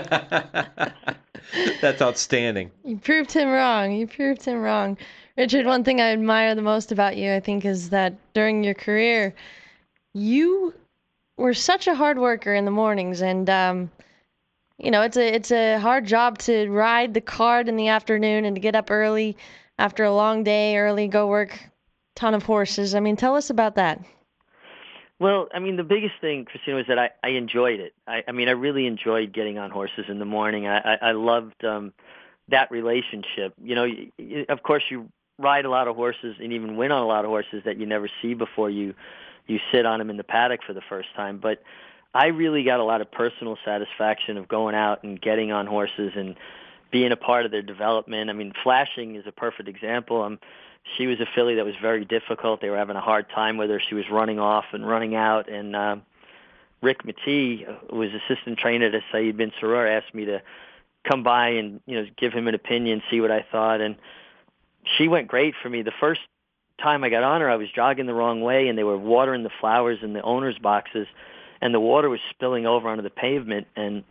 That's outstanding. You proved him wrong. You proved him wrong. Richard, one thing I admire the most about you, I think, is that during your career, you were such a hard worker in the mornings. And, um, you know, it's a, it's a hard job to ride the cart in the afternoon and to get up early after a long day, early, go work, ton of horses. I mean, tell us about that. Well, I mean, the biggest thing, Christina, was that I, I enjoyed it. I, I mean, I really enjoyed getting on horses in the morning. I, I, I loved um, that relationship. You know, you, you, of course, you ride a lot of horses and even win on a lot of horses that you never see before you, you sit on them in the paddock for the first time. But I really got a lot of personal satisfaction of going out and getting on horses and being a part of their development. I mean, Flashing is a perfect example. Um, she was a filly that was very difficult. They were having a hard time with her. She was running off and running out. And uh, Rick Matee, who was assistant trainer to Saeed bin Surur, asked me to come by and, you know, give him an opinion, see what I thought. And she went great for me. The first time I got on her, I was jogging the wrong way, and they were watering the flowers in the owner's boxes, and the water was spilling over onto the pavement. And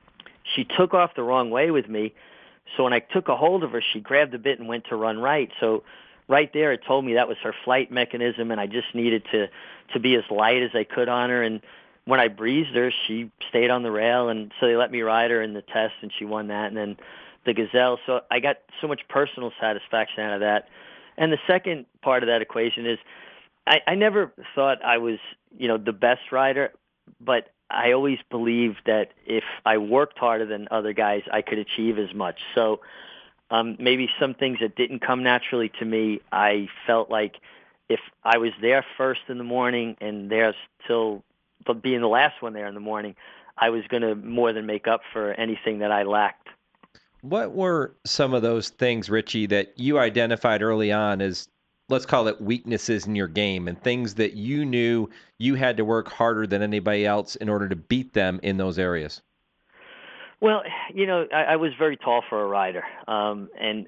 she took off the wrong way with me. So when I took a hold of her, she grabbed the bit and went to run right. So right there, it told me that was her flight mechanism, and I just needed to, to be as light as I could on her. And when I breezed her, she stayed on the rail, and so they let me ride her in the test, and she won that. And then the Gazelle. So I got so much personal satisfaction out of that. And the second part of that equation is I, I never thought I was, you know, the best rider, but I always believed that if I worked harder than other guys, I could achieve as much. So um, maybe some things that didn't come naturally to me, I felt like if I was there first in the morning and there till but being the last one there in the morning, I was going to more than make up for anything that I lacked. What were some of those things, Richie, that you identified early on as, let's call it, weaknesses in your game, and things that you knew you had to work harder than anybody else in order to beat them in those areas? Well, you know, I, I was very tall for a rider, um, and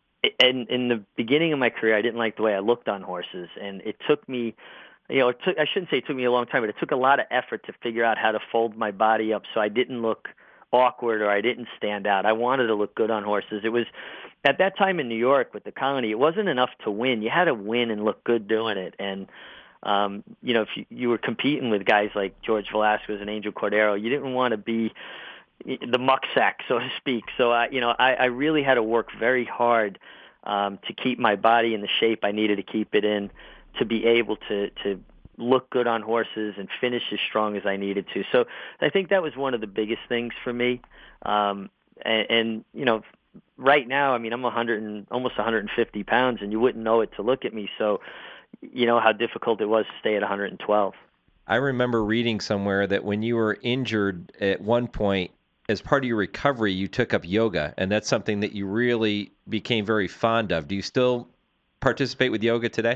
and in the beginning of my career, I didn't like the way I looked on horses, and it took me, you know, it took, I shouldn't say it took me a long time, but it took a lot of effort to figure out how to fold my body up so I didn't look awkward or I didn't stand out. I wanted to look good on horses. It was at that time in New York with the Colony, it wasn't enough to win. You had to win and look good doing it. And um, you know, if you, you were competing with guys like George Velasquez and Angel Cordero, you didn't want to be the muck sack, so to speak. So I, you know, I, I really had to work very hard um, to keep my body in the shape I needed to keep it in, to be able to to look good on horses and finish as strong as I needed to. So I think that was one of the biggest things for me. Um, and, and, you know, right now, I mean, I'm one hundred and almost one hundred fifty pounds, and you wouldn't know it to look at me. So, you know how difficult it was to stay at one hundred twelve. I remember reading somewhere that when you were injured at one point, as part of your recovery, you took up yoga, and that's something that you really became very fond of. Do you still participate with yoga today?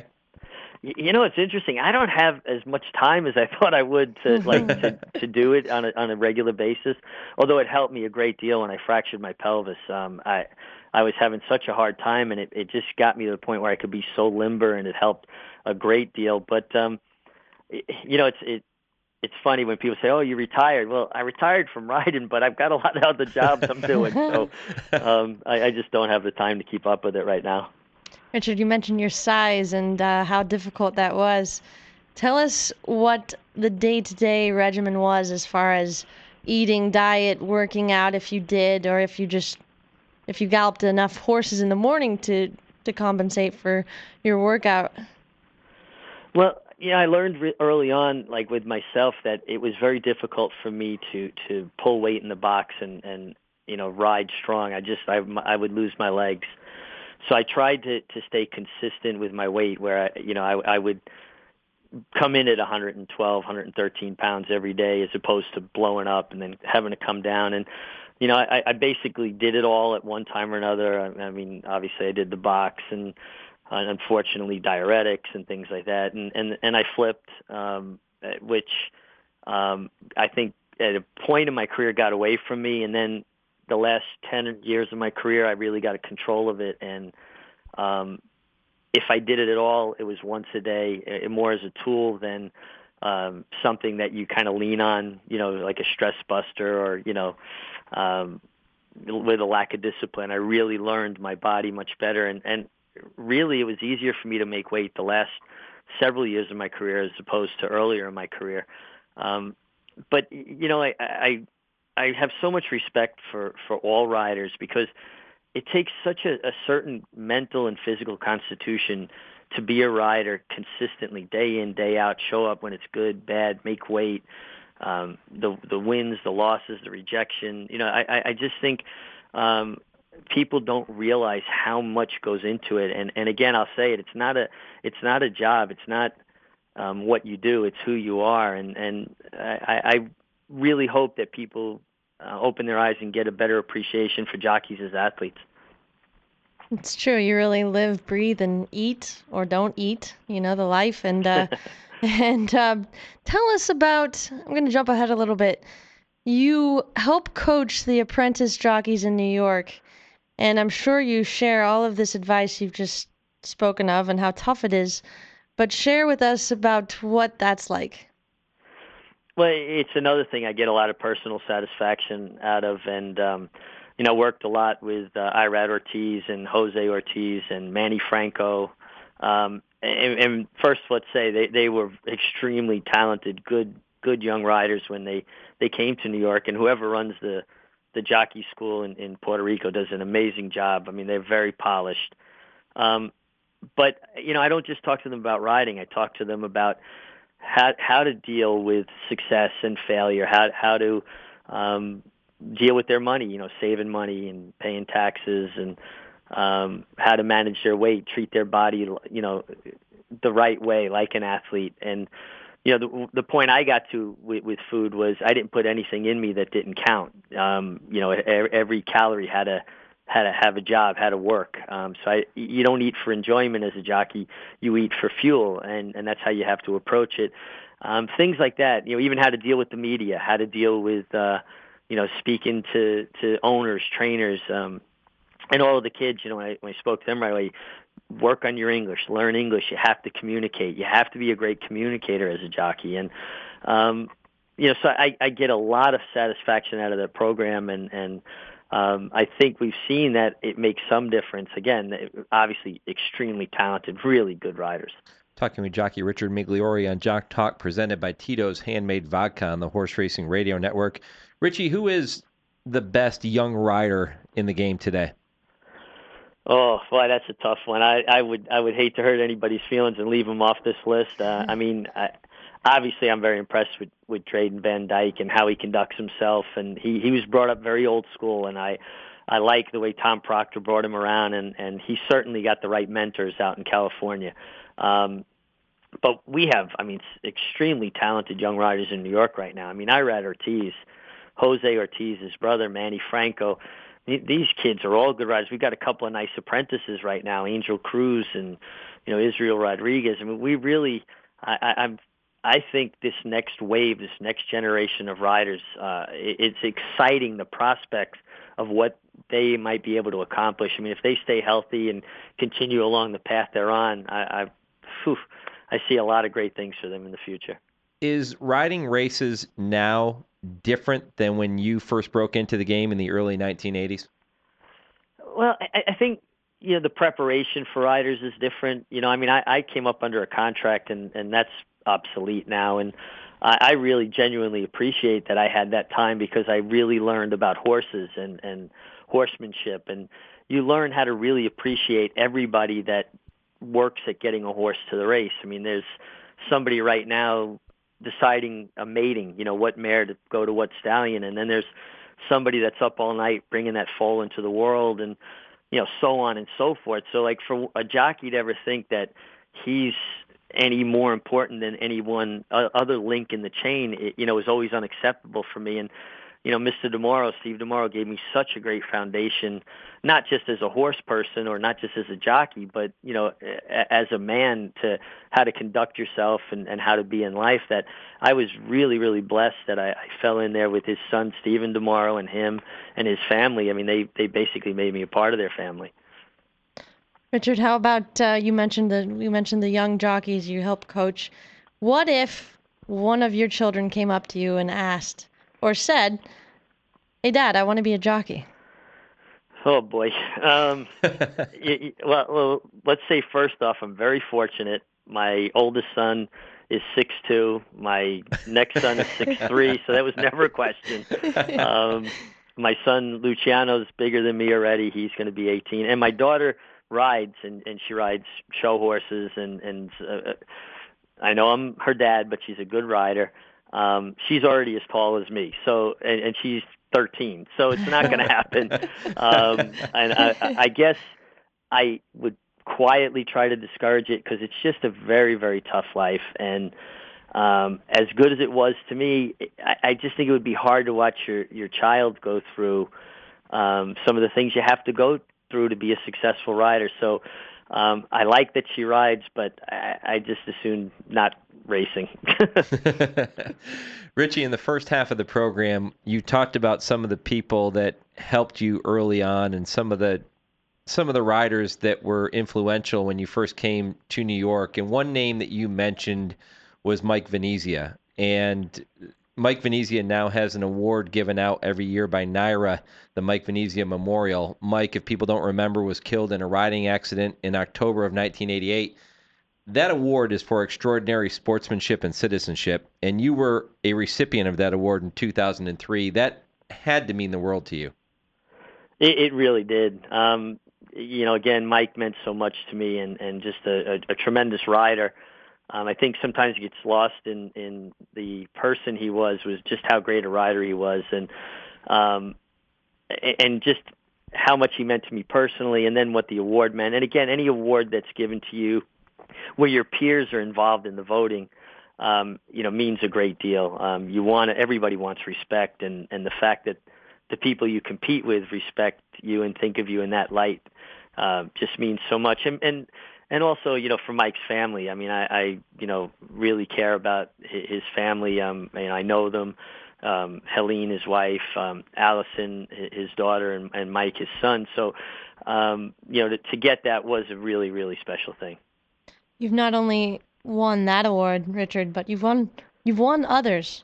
You know, it's interesting. I don't have as much time as I thought I would to like to, to do it on a on a regular basis. Although it helped me a great deal when I fractured my pelvis. Um, I I was having such a hard time, and it, it just got me to the point where I could be so limber, and it helped a great deal. But um, it, you know, it's it it's funny when people say, "Oh, you retired." Well, I retired from riding, but I've got a lot of other jobs I'm doing, so um, I, I just don't have the time to keep up with it right now. Richard, you mentioned your size and uh, how difficult that was. Tell us what the day-to-day regimen was as far as eating, diet, working out, if you did, or if you just if you galloped enough horses in the morning to to compensate for your workout. Well, yeah, I learned re- early on, like with myself, that it was very difficult for me to to pull weight in the box and and you know ride strong. I just I I would lose my legs. So I tried to to stay consistent with my weight, where I you know I I would come in at one twelve, one thirteen pounds every day, as opposed to blowing up and then having to come down. And you know I, I basically did it all at one time or another. I, I mean, obviously I did the box and. And unfortunately, diuretics and things like that, and and and I flipped, um, which um, I think at a point in my career got away from me, and then the last ten years of my career, I really got a control of it. And um, if I did it at all, it was once a day, it, more as a tool than um, something that you kind of lean on, you know, like a stress buster or you know. Um, with a lack of discipline, I really learned my body much better, and and. Really, it was easier for me to make weight the last several years of my career as opposed to earlier in my career. Um, but you know, I, I I have so much respect for, for all riders because it takes such a, a certain mental and physical constitution to be a rider consistently, day in, day out. Show up when it's good, bad, make weight. Um, the the wins, the losses, the rejection. You know, I I just think. Um, People don't realize how much goes into it, and and again, I'll say it: it's not a it's not a job. It's not um, what you do. It's who you are, and and I, I really hope that people uh, open their eyes and get a better appreciation for jockeys as athletes. It's true. You really live, breathe, and eat, or don't eat. You know the life, and uh, and uh, tell us about. I'm going to jump ahead a little bit. You help coach the apprentice jockeys in New York. And I'm sure you share all of this advice you've just spoken of and how tough it is, but share with us about what that's like. Well, it's another thing I get a lot of personal satisfaction out of, and um, you know, worked a lot with uh, Irad Ortiz and Jose Ortiz and Manny Franco. Um, and, and first, let's say they, they were extremely talented, good good young riders when they, they came to New York, and whoever runs the The jockey school in, in Puerto Rico does an amazing job. I mean, they're very polished. Um, but, you know, I don't just talk to them about riding. I talk to them about how how to deal with success and failure, how how to um, deal with their money, you know, saving money and paying taxes, and um, how to manage their weight, treat their body, you know, the right way, like an athlete. And you know, the, the point I got to with, with food was I didn't put anything in me that didn't count. Um, you know, every calorie had to had to have a job, had to work. Um, so I, you don't eat for enjoyment as a jockey; you eat for fuel, and, and that's how you have to approach it. Um, things like that. You know, even how to deal with the media, how to deal with, uh, you know, speaking to to owners, trainers, um, and all of the kids. You know, when I, when I spoke to them right away. Work on your English, learn English. You have to communicate. You have to be a great communicator as a jockey. And, um, you know, so I, I get a lot of satisfaction out of the program. And, and um, I think we've seen that it makes some difference. Again, obviously extremely talented, really good riders. Talking with jockey Richard Migliore on Jock Talk, presented by Tito's Handmade Vodka on the Horse Racing Radio Network. Richie, who is the best young rider in the game today? Oh, boy, that's a tough one. I, I would I would hate to hurt anybody's feelings and leave them off this list. Uh, I mean, I, obviously, I'm very impressed with with Drayden Van Dyke and how he conducts himself, and he, he was brought up very old school, and I I like the way Tom Proctor brought him around, and and he certainly got the right mentors out in California. Um, but we have, I mean, extremely talented young riders in New York right now. I mean, Irad Ortiz, Jose Ortiz, his brother Manny Franco. These kids are all good riders. We've got a couple of nice apprentices right now, Angel Cruz and you know Israel Rodriguez. I mean, we really, I, I, I'm, I think this next wave, this next generation of riders, uh, it, it's exciting. The prospects of what they might be able to accomplish. I mean, if they stay healthy and continue along the path they're on, I, I, whew, I see a lot of great things for them in the future. Is riding races now different than when you first broke into the game in the early nineteen eighties? Well, I, I think, you know, the preparation for riders is different. You know, I mean, I, I came up under a contract, and, and that's obsolete now. And I, I really genuinely appreciate that I had that time, because I really learned about horses and, and horsemanship. And you learn how to really appreciate everybody that works at getting a horse to the race. I mean, there's somebody right now deciding a mating, you know, what mare to go to what stallion, and then there's somebody that's up all night bringing that foal into the world, and you know, so on and so forth. So like for a jockey to ever think that he's any more important than any one other link in the chain, it, you know, is always unacceptable for me. And you know, Mister DeMauro, Steve DeMauro, gave me such a great foundation, not just as a horse person or not just as a jockey, but, you know, as a man, to how to conduct yourself and, and how to be in life, that I was really, really blessed that I, I fell in there with his son, Stephen DeMauro, and him and his family. I mean, they, they basically made me a part of their family. Richard, how about uh, you mentioned the you mentioned the young jockeys you help coach. What if one of your children came up to you and asked or said, "Hey, Dad, I want to be a jockey"? Oh boy. Um, y- y- well, well, let's say first off, I'm very fortunate. My oldest son is six two. My next son is six three, so that was never a question. Um, my son Luciano's bigger than me already. He's going to be eighteen, and my daughter rides, and, and she rides show horses, and and uh, I know I'm her dad, but she's a good rider. Um, she's already as tall as me, so and, and she's thirteen, so it's not going to happen. Um, and I, I guess I would quietly try to discourage it because it's just a very, very tough life. And um, as good as it was to me, I, I just think it would be hard to watch your, your child go through um, some of the things you have to go through to be a successful rider. So um, I like that she rides, but I, I just assume not racing. Richie, in the first half of the program, you talked about some of the people that helped you early on and some of the some of the riders that were influential when you first came to New York. And one name that you mentioned was Mike Venezia. And Mike Venezia now has an award given out every year by NYRA, the Mike Venezia Memorial. Mike, if people don't remember, was killed in a riding accident in October of nineteen eighty-eight. That award is for extraordinary sportsmanship and citizenship, and you were a recipient of that award in two thousand three. That had to mean the world to you. It, it really did. Um, you know, again, Mike meant so much to me, and, and just a, a, a tremendous rider. Um, I think sometimes it gets lost in, in the person he was, was just how great a rider he was, and um, and just how much he meant to me personally, and then what the award meant. And again, any award that's given to you where your peers are involved in the voting, um, you know, means a great deal. Um, you want everybody wants respect, and, and the fact that the people you compete with respect you and think of you in that light uh, just means so much. And, and and also, you know, for Mike's family, I mean, I, I you know, really care about his family. Um, and I know them. Um, Helene, his wife, um, Allison, his daughter, and, and Mike, his son. So, um, you know, to, to get that was a really, really special thing. You've not only won that award, Richard, but you've won you've won others.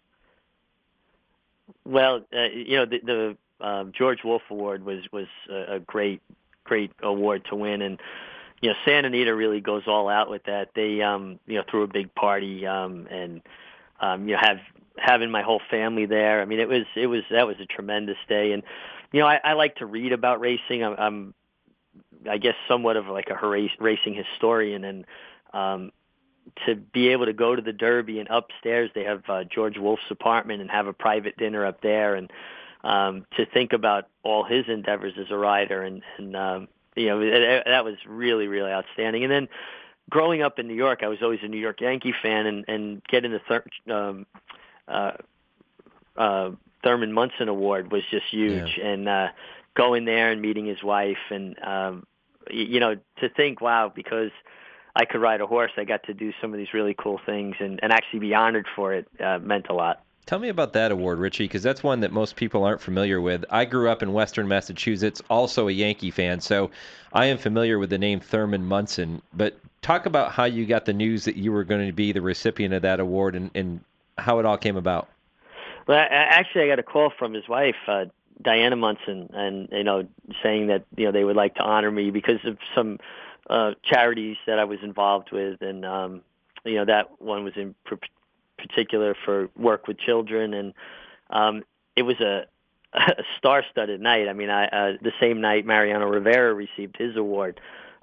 Well, uh, you know, the, the uh, George Wolf Award was was a, a great, great award to win, and you know, Santa Anita really goes all out with that. They, um, you know, threw a big party, um, and um, you know, have having my whole family there. I mean, it was it was that was a tremendous day, and you know, I, I like to read about racing. I'm, I'm I guess somewhat of like a racing historian, and um, to be able to go to the Derby and upstairs they have uh, George Wolf's apartment and have a private dinner up there, and um, to think about all his endeavors as a rider, and, and um, you know, it, that was really, really outstanding. And then growing up in New York, I was always a New York Yankee fan, and, and getting the thir- um, uh, uh, Thurman Munson Award was just huge, yeah. and uh, going there and meeting his wife, and um, you know, to think, wow, because I could ride a horse, I got to do some of these really cool things, and, and actually be honored for it uh, meant a lot. Tell me about that award, Richie, because that's one that most people aren't familiar with. I grew up in Western Massachusetts, also a Yankee fan, so I am familiar with the name Thurman Munson. But talk about how you got the news that you were going to be the recipient of that award, and, and how it all came about. Well, actually, I got a call from his wife, uh, Diana Munson, and you know, saying that you know they would like to honor me because of some uh, charities that I was involved with, and um, you know that one was in pr- particular for work with children, and um, it was a, a star-studded night. I mean, I, uh, the same night Mariano Rivera received his award,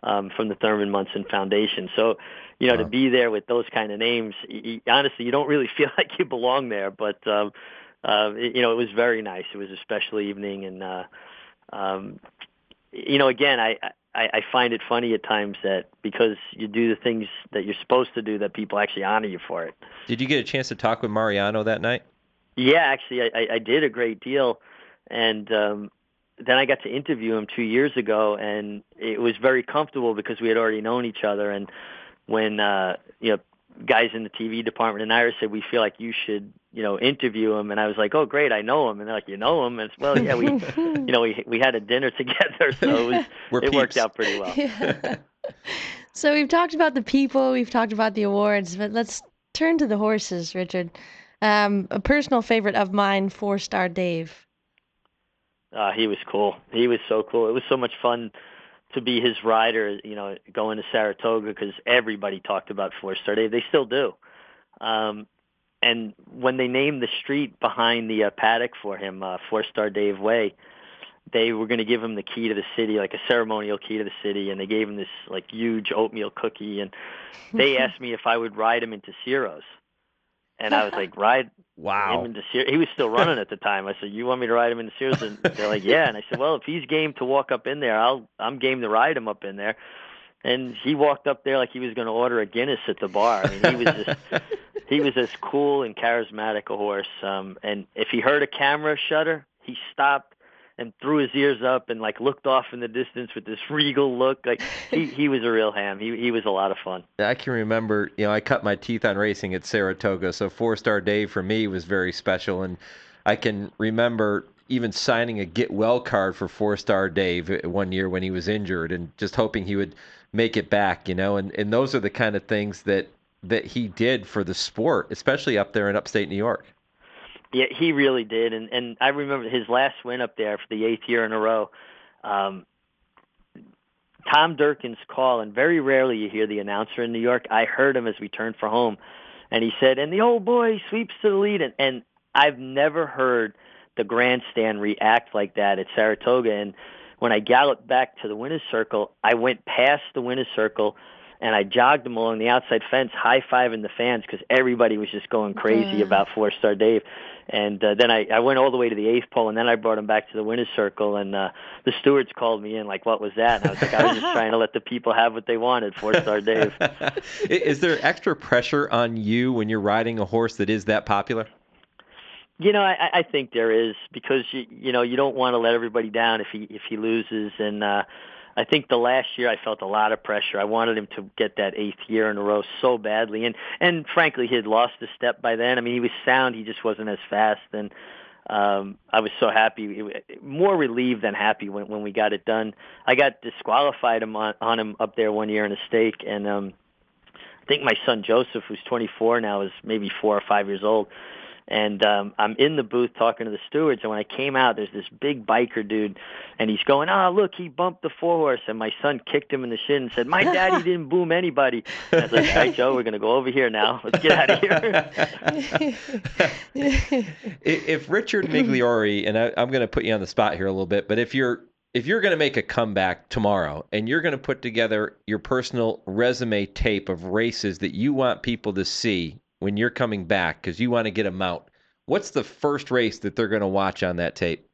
um, from the Thurman Munson Foundation. So, you know, wow. to be there with those kind of names, you, honestly, you don't really feel like you belong there. But, um, uh, it, you know, it was very nice. It was a special evening. And, uh, um, you know, again, I, I, I find it funny at times that because you do the things that you're supposed to do, that people actually honor you for it. Did you get a chance to talk with Mariano that night? Yeah, actually, I, I did a great deal. And um, then I got to interview him two years ago, and it was very comfortable because we had already known each other. And when uh, you know, guys in the T V department in Irish said, we feel like you should, you know, interview him, and I was like, oh, great, I know him. And they're like, you know him? And it's, well, yeah, we, you know, we we had a dinner together, so it, was, it worked out pretty well. Yeah. So we've talked about the people, we've talked about the awards, but let's turn to the horses, Richard. Um, a personal favorite of mine, Four Star Dave. Uh, he was cool. He was so cool. It was so much fun to be his rider, you know, going to Saratoga, because everybody talked about Four Star Dave. They still do. Um, and when they named the street behind the uh, paddock for him, uh, Four Star Dave Way, they were going to give him the key to the city, like a ceremonial key to the city, and they gave him this like huge oatmeal cookie, and they asked me if I would ride him into Ciro's. And I was like, ride wow. him into Ciro's. He was still running at the time. I said, you want me to ride him into Ciro's? And they're like, yeah. And I said, well, if he's game to walk up in there, I'll, I'm game to ride him up in there. And he walked up there like he was going to order a Guinness at the bar. I mean, he was just, he was as cool and charismatic a horse. Um, and if he heard a camera shutter, he stopped and threw his ears up and like looked off in the distance with this regal look. Like he, he was a real ham. He he was a lot of fun. I can remember, you know, I cut my teeth on racing at Saratoga, so Four Star Dave for me was very special. And I can remember even signing a get well card for Four Star Dave one year when he was injured, and just hoping he would make it back, you know. And and those are the kind of things that that he did for the sport, especially up there in upstate New York. Yeah, he really did, and and I remember his last win up there for the eighth year in a row. Um, Tom Durkin's call, and very rarely you hear the announcer in New York. I heard him as we turned for home, and he said, "And the old boy sweeps to the lead," and, and I've never heard the grandstand react like that at Saratoga. And when I galloped back to the winner's circle, I went past the winner's circle, and I jogged them along the outside fence, high-fiving the fans, because everybody was just going crazy yeah. about Four Star Dave. And uh, then I, I went all the way to the eighth pole, and then I brought him back to the winner's circle, and uh, the stewards called me in, like, what was that? And I was like, I was just trying to let the people have what they wanted, Four Star Dave. Is there extra pressure on you when you're riding a horse that is that popular? You know, I, I think there is, because, you, you know, you don't want to let everybody down if he, if he loses, and uh, I think the last year I felt a lot of pressure. I wanted him to get that eighth year in a row so badly. And, and frankly, he had lost a step by then. I mean, he was sound. He just wasn't as fast. And um, I was so happy, more relieved than happy when, when we got it done. I got disqualified him on, on him up there one year in a stake. And um, I think my son Joseph, who's twenty-four now, is maybe four or five years old. And um, I'm in the booth talking to the stewards, and when I came out, there's this big biker dude, and he's going, oh, look, he bumped the four-horse, and my son kicked him in the shin and said, my daddy didn't boom anybody. And I was like, all right, Joe, we're going to go over here now. Let's get out of here. If Richard Migliore, and I, I'm going to put you on the spot here a little bit, but if you're if you're going to make a comeback tomorrow, and you're going to put together your personal resume tape of races that you want people to see when you're coming back, because you want to get them out, what's the first race that they're going to watch on that tape?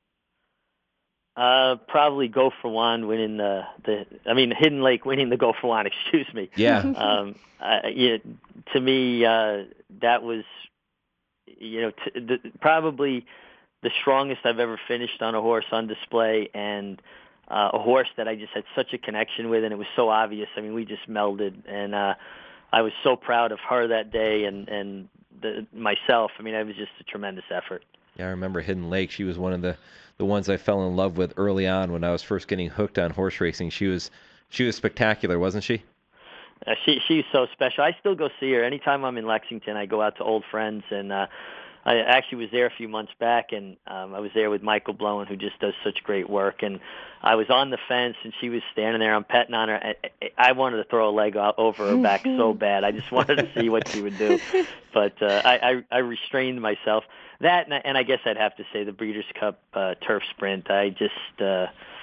Uh, probably Go for Juan winning the, the I mean, Hidden Lake winning the Go for Juan, excuse me. Yeah. um, I, you know, to me, uh, that was, you know, t- the, probably the strongest I've ever finished on a horse on display, and uh, a horse that I just had such a connection with, and it was so obvious. I mean, we just melded, and uh, I was so proud of her that day, and, and the, myself. I mean, it was just a tremendous effort. Yeah, I remember Hidden Lake. She was one of the, the ones I fell in love with early on when I was first getting hooked on horse racing. She was she was spectacular, wasn't she? Uh, she she's so special. I still go see her. Anytime I'm in Lexington, I go out to old friends, and uh, I actually was there a few months back, and um, I was there with Michael Blowen, who just does such great work. And I was on the fence, and she was standing there. I'm petting on her. I, I wanted to throw a leg over her back so bad. I just wanted to see what she would do. But uh, I, I, I restrained myself. That, and I, and I guess I'd have to say the Breeders' Cup uh, Turf Sprint. I just, uh,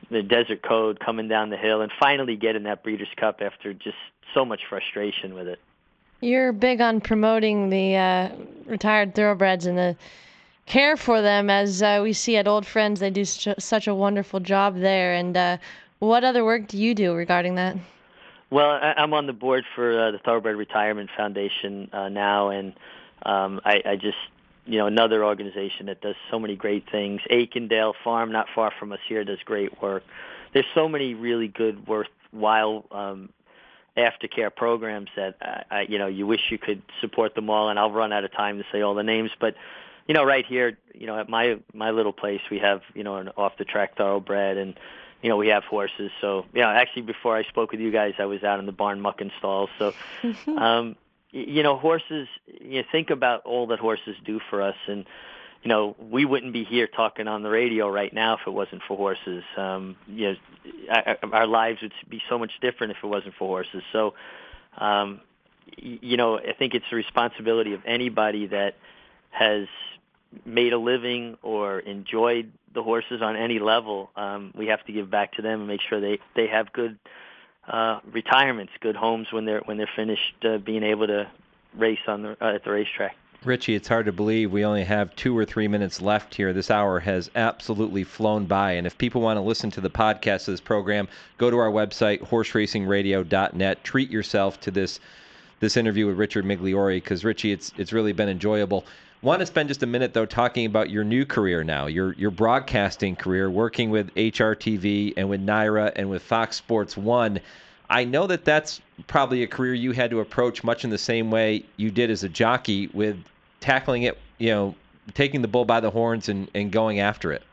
the Desert Code coming down the hill, and finally getting that Breeders' Cup after just so much frustration with it. You're big on promoting the uh, retired thoroughbreds and the care for them, as uh, we see at Old Friends. They do sh- such a wonderful job there. And uh, what other work do you do regarding that? Well, I- I'm on the board for uh, the Thoroughbred Retirement Foundation uh, now, and um, I-, I just, you know, another organization that does so many great things. Aikendale Farm, not far from us here, does great work. There's so many really good, worthwhile um, aftercare programs that uh, I, you know, you wish you could support them all, and I'll run out of time to say all the names. But you know, right here, you know, at my my little place, we have, you know, an off the track thoroughbred, and you know, we have horses. So yeah, actually, before I spoke with you guys, I was out in the barn mucking stalls. So, um, you know, horses. You think about all that horses do for us, and you know, we wouldn't be here talking on the radio right now if it wasn't for horses. Um, you know, I, I, our lives would be so much different if it wasn't for horses. So, um, you know, I think it's the responsibility of anybody that has made a living or enjoyed the horses on any level. Um, we have to give back to them and make sure they, they have good uh, retirements, good homes when they're when they're finished uh, being able to race on the uh, at the racetrack. Richie, it's hard to believe we only have two or three minutes left here. This hour has absolutely flown by. And if people want to listen to the podcast of this program, go to our website, horse racing radio dot net. Treat yourself to this this interview with Richard Migliore, because, Richie, it's it's really been enjoyable. Want to spend just a minute, though, talking about your new career now, your your broadcasting career, working with H R T V and with NYRA and with Fox Sports one. I know that that's probably a career you had to approach much in the same way you did as a jockey, with tackling it, you know, taking the bull by the horns and, and going after it.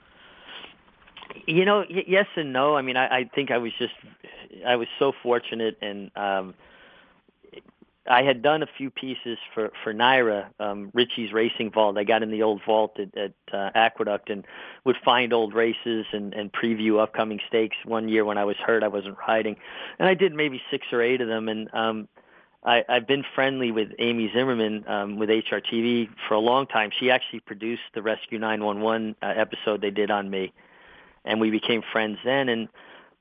You know, y- yes and no. I mean, I, I think I was just, I was so fortunate, and um, I had done a few pieces for, for NYRA, um, Richie's Racing Vault. I got in the old vault at, at uh, Aqueduct and would find old races and, and preview upcoming stakes. One year when I was hurt, I wasn't riding. And I did maybe six or eight of them. And um, I, I've been friendly with Amy Zimmerman um, with H R T V for a long time. She actually produced the Rescue nine one one uh, episode they did on me. And we became friends then. And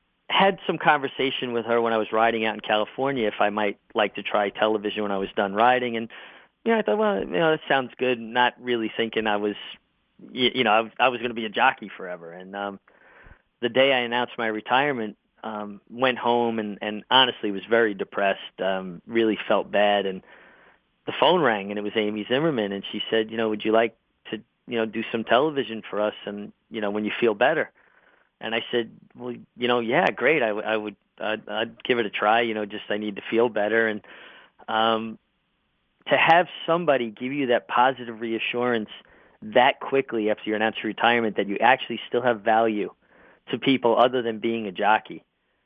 had some conversation with her when I was riding out in California if I might like to try television when I was done riding. And, you know, I thought, well, you know, that sounds good, not really thinking I was, you, you know, I, I was going to be a jockey forever. And um, the day I announced my retirement, um, went home and, and honestly was very depressed, um, really felt bad. And the phone rang, and it was Amy Zimmerman. And she said, you know, would you like to, you know, do some television for us and, you know, when you feel better? And I said, well, you know, yeah, great. I, w- I would, I'd, I'd give it a try. You know, just I need to feel better. And um, to have somebody give you that positive reassurance that quickly after you announce your retirement that you actually still have value to people other than being a jockey,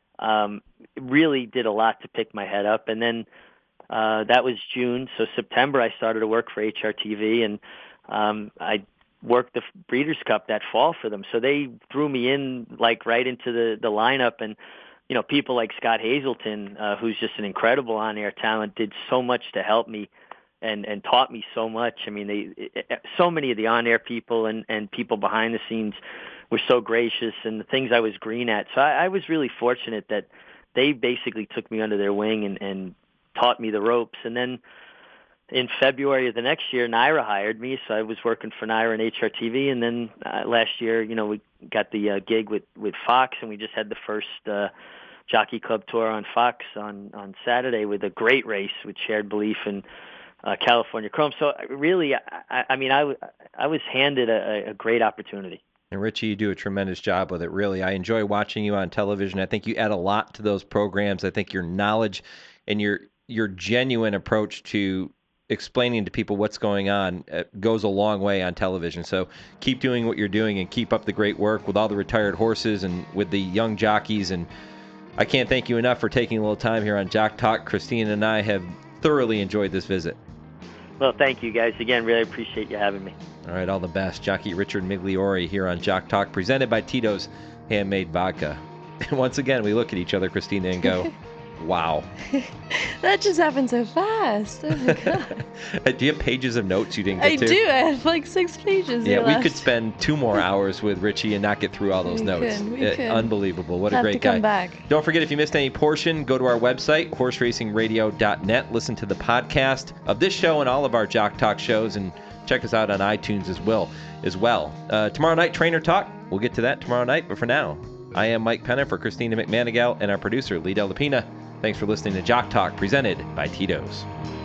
um, really did a lot to pick my head up. And then uh, that was June. So September, I started to work for H R T V, and um, I worked the Breeders' Cup that fall for them. So they threw me in like right into the, the lineup. And, you know, people like Scott Hazelton, uh, who's just an incredible on-air talent, did so much to help me and, and taught me so much. I mean, they, so many of the on-air people and, and people behind the scenes were so gracious, and the things I was green at. So I, I was really fortunate that they basically took me under their wing and, and taught me the ropes. And then in February of the next year, NYRA hired me, so I was working for NYRA and H R T V. And then uh, last year, you know, we got the uh, gig with, with Fox, and we just had the first uh, Jockey Club tour on Fox on, on Saturday with a great race with Shared Belief and uh, California Chrome. So really, I, I mean, I, I was handed a, a great opportunity. And Richie, you do a tremendous job with it, really. I enjoy watching you on television. I think you add a lot to those programs. I think your knowledge and your your genuine approach to explaining to people what's going on uh, goes a long way on television. So keep doing what you're doing and keep up the great work with all the retired horses and with the young jockeys. And I can't thank you enough for taking a little time here on Jock Talk. Christina and I have thoroughly enjoyed this visit. Well, thank you guys. Again, really appreciate you having me. All right, all the best. Jockey Richard Migliore here on Jock Talk, presented by Tito's Handmade Vodka. And once again, we look at each other, Christina, and go, Wow. That just happened so fast. Oh my god. Do you have pages of notes you didn't get I to? do. I have like six pages. Yeah, we left. could spend two more hours with Richie and not get through all those We notes. could, we Uh, could. Unbelievable. What a Have great to guy. come back. Don't forget, if you missed any portion, go to our website, horse racing radio dot net. Listen to the podcast of this show and all of our Jock Talk shows, and check us out on iTunes as well. As well. Uh, tomorrow night, Trainer Talk. We'll get to that tomorrow night, but for now, I am Mike Penna for Christina McManigal and our producer, Lee Delapina. Thanks for listening to Jock Talk, presented by Tito's.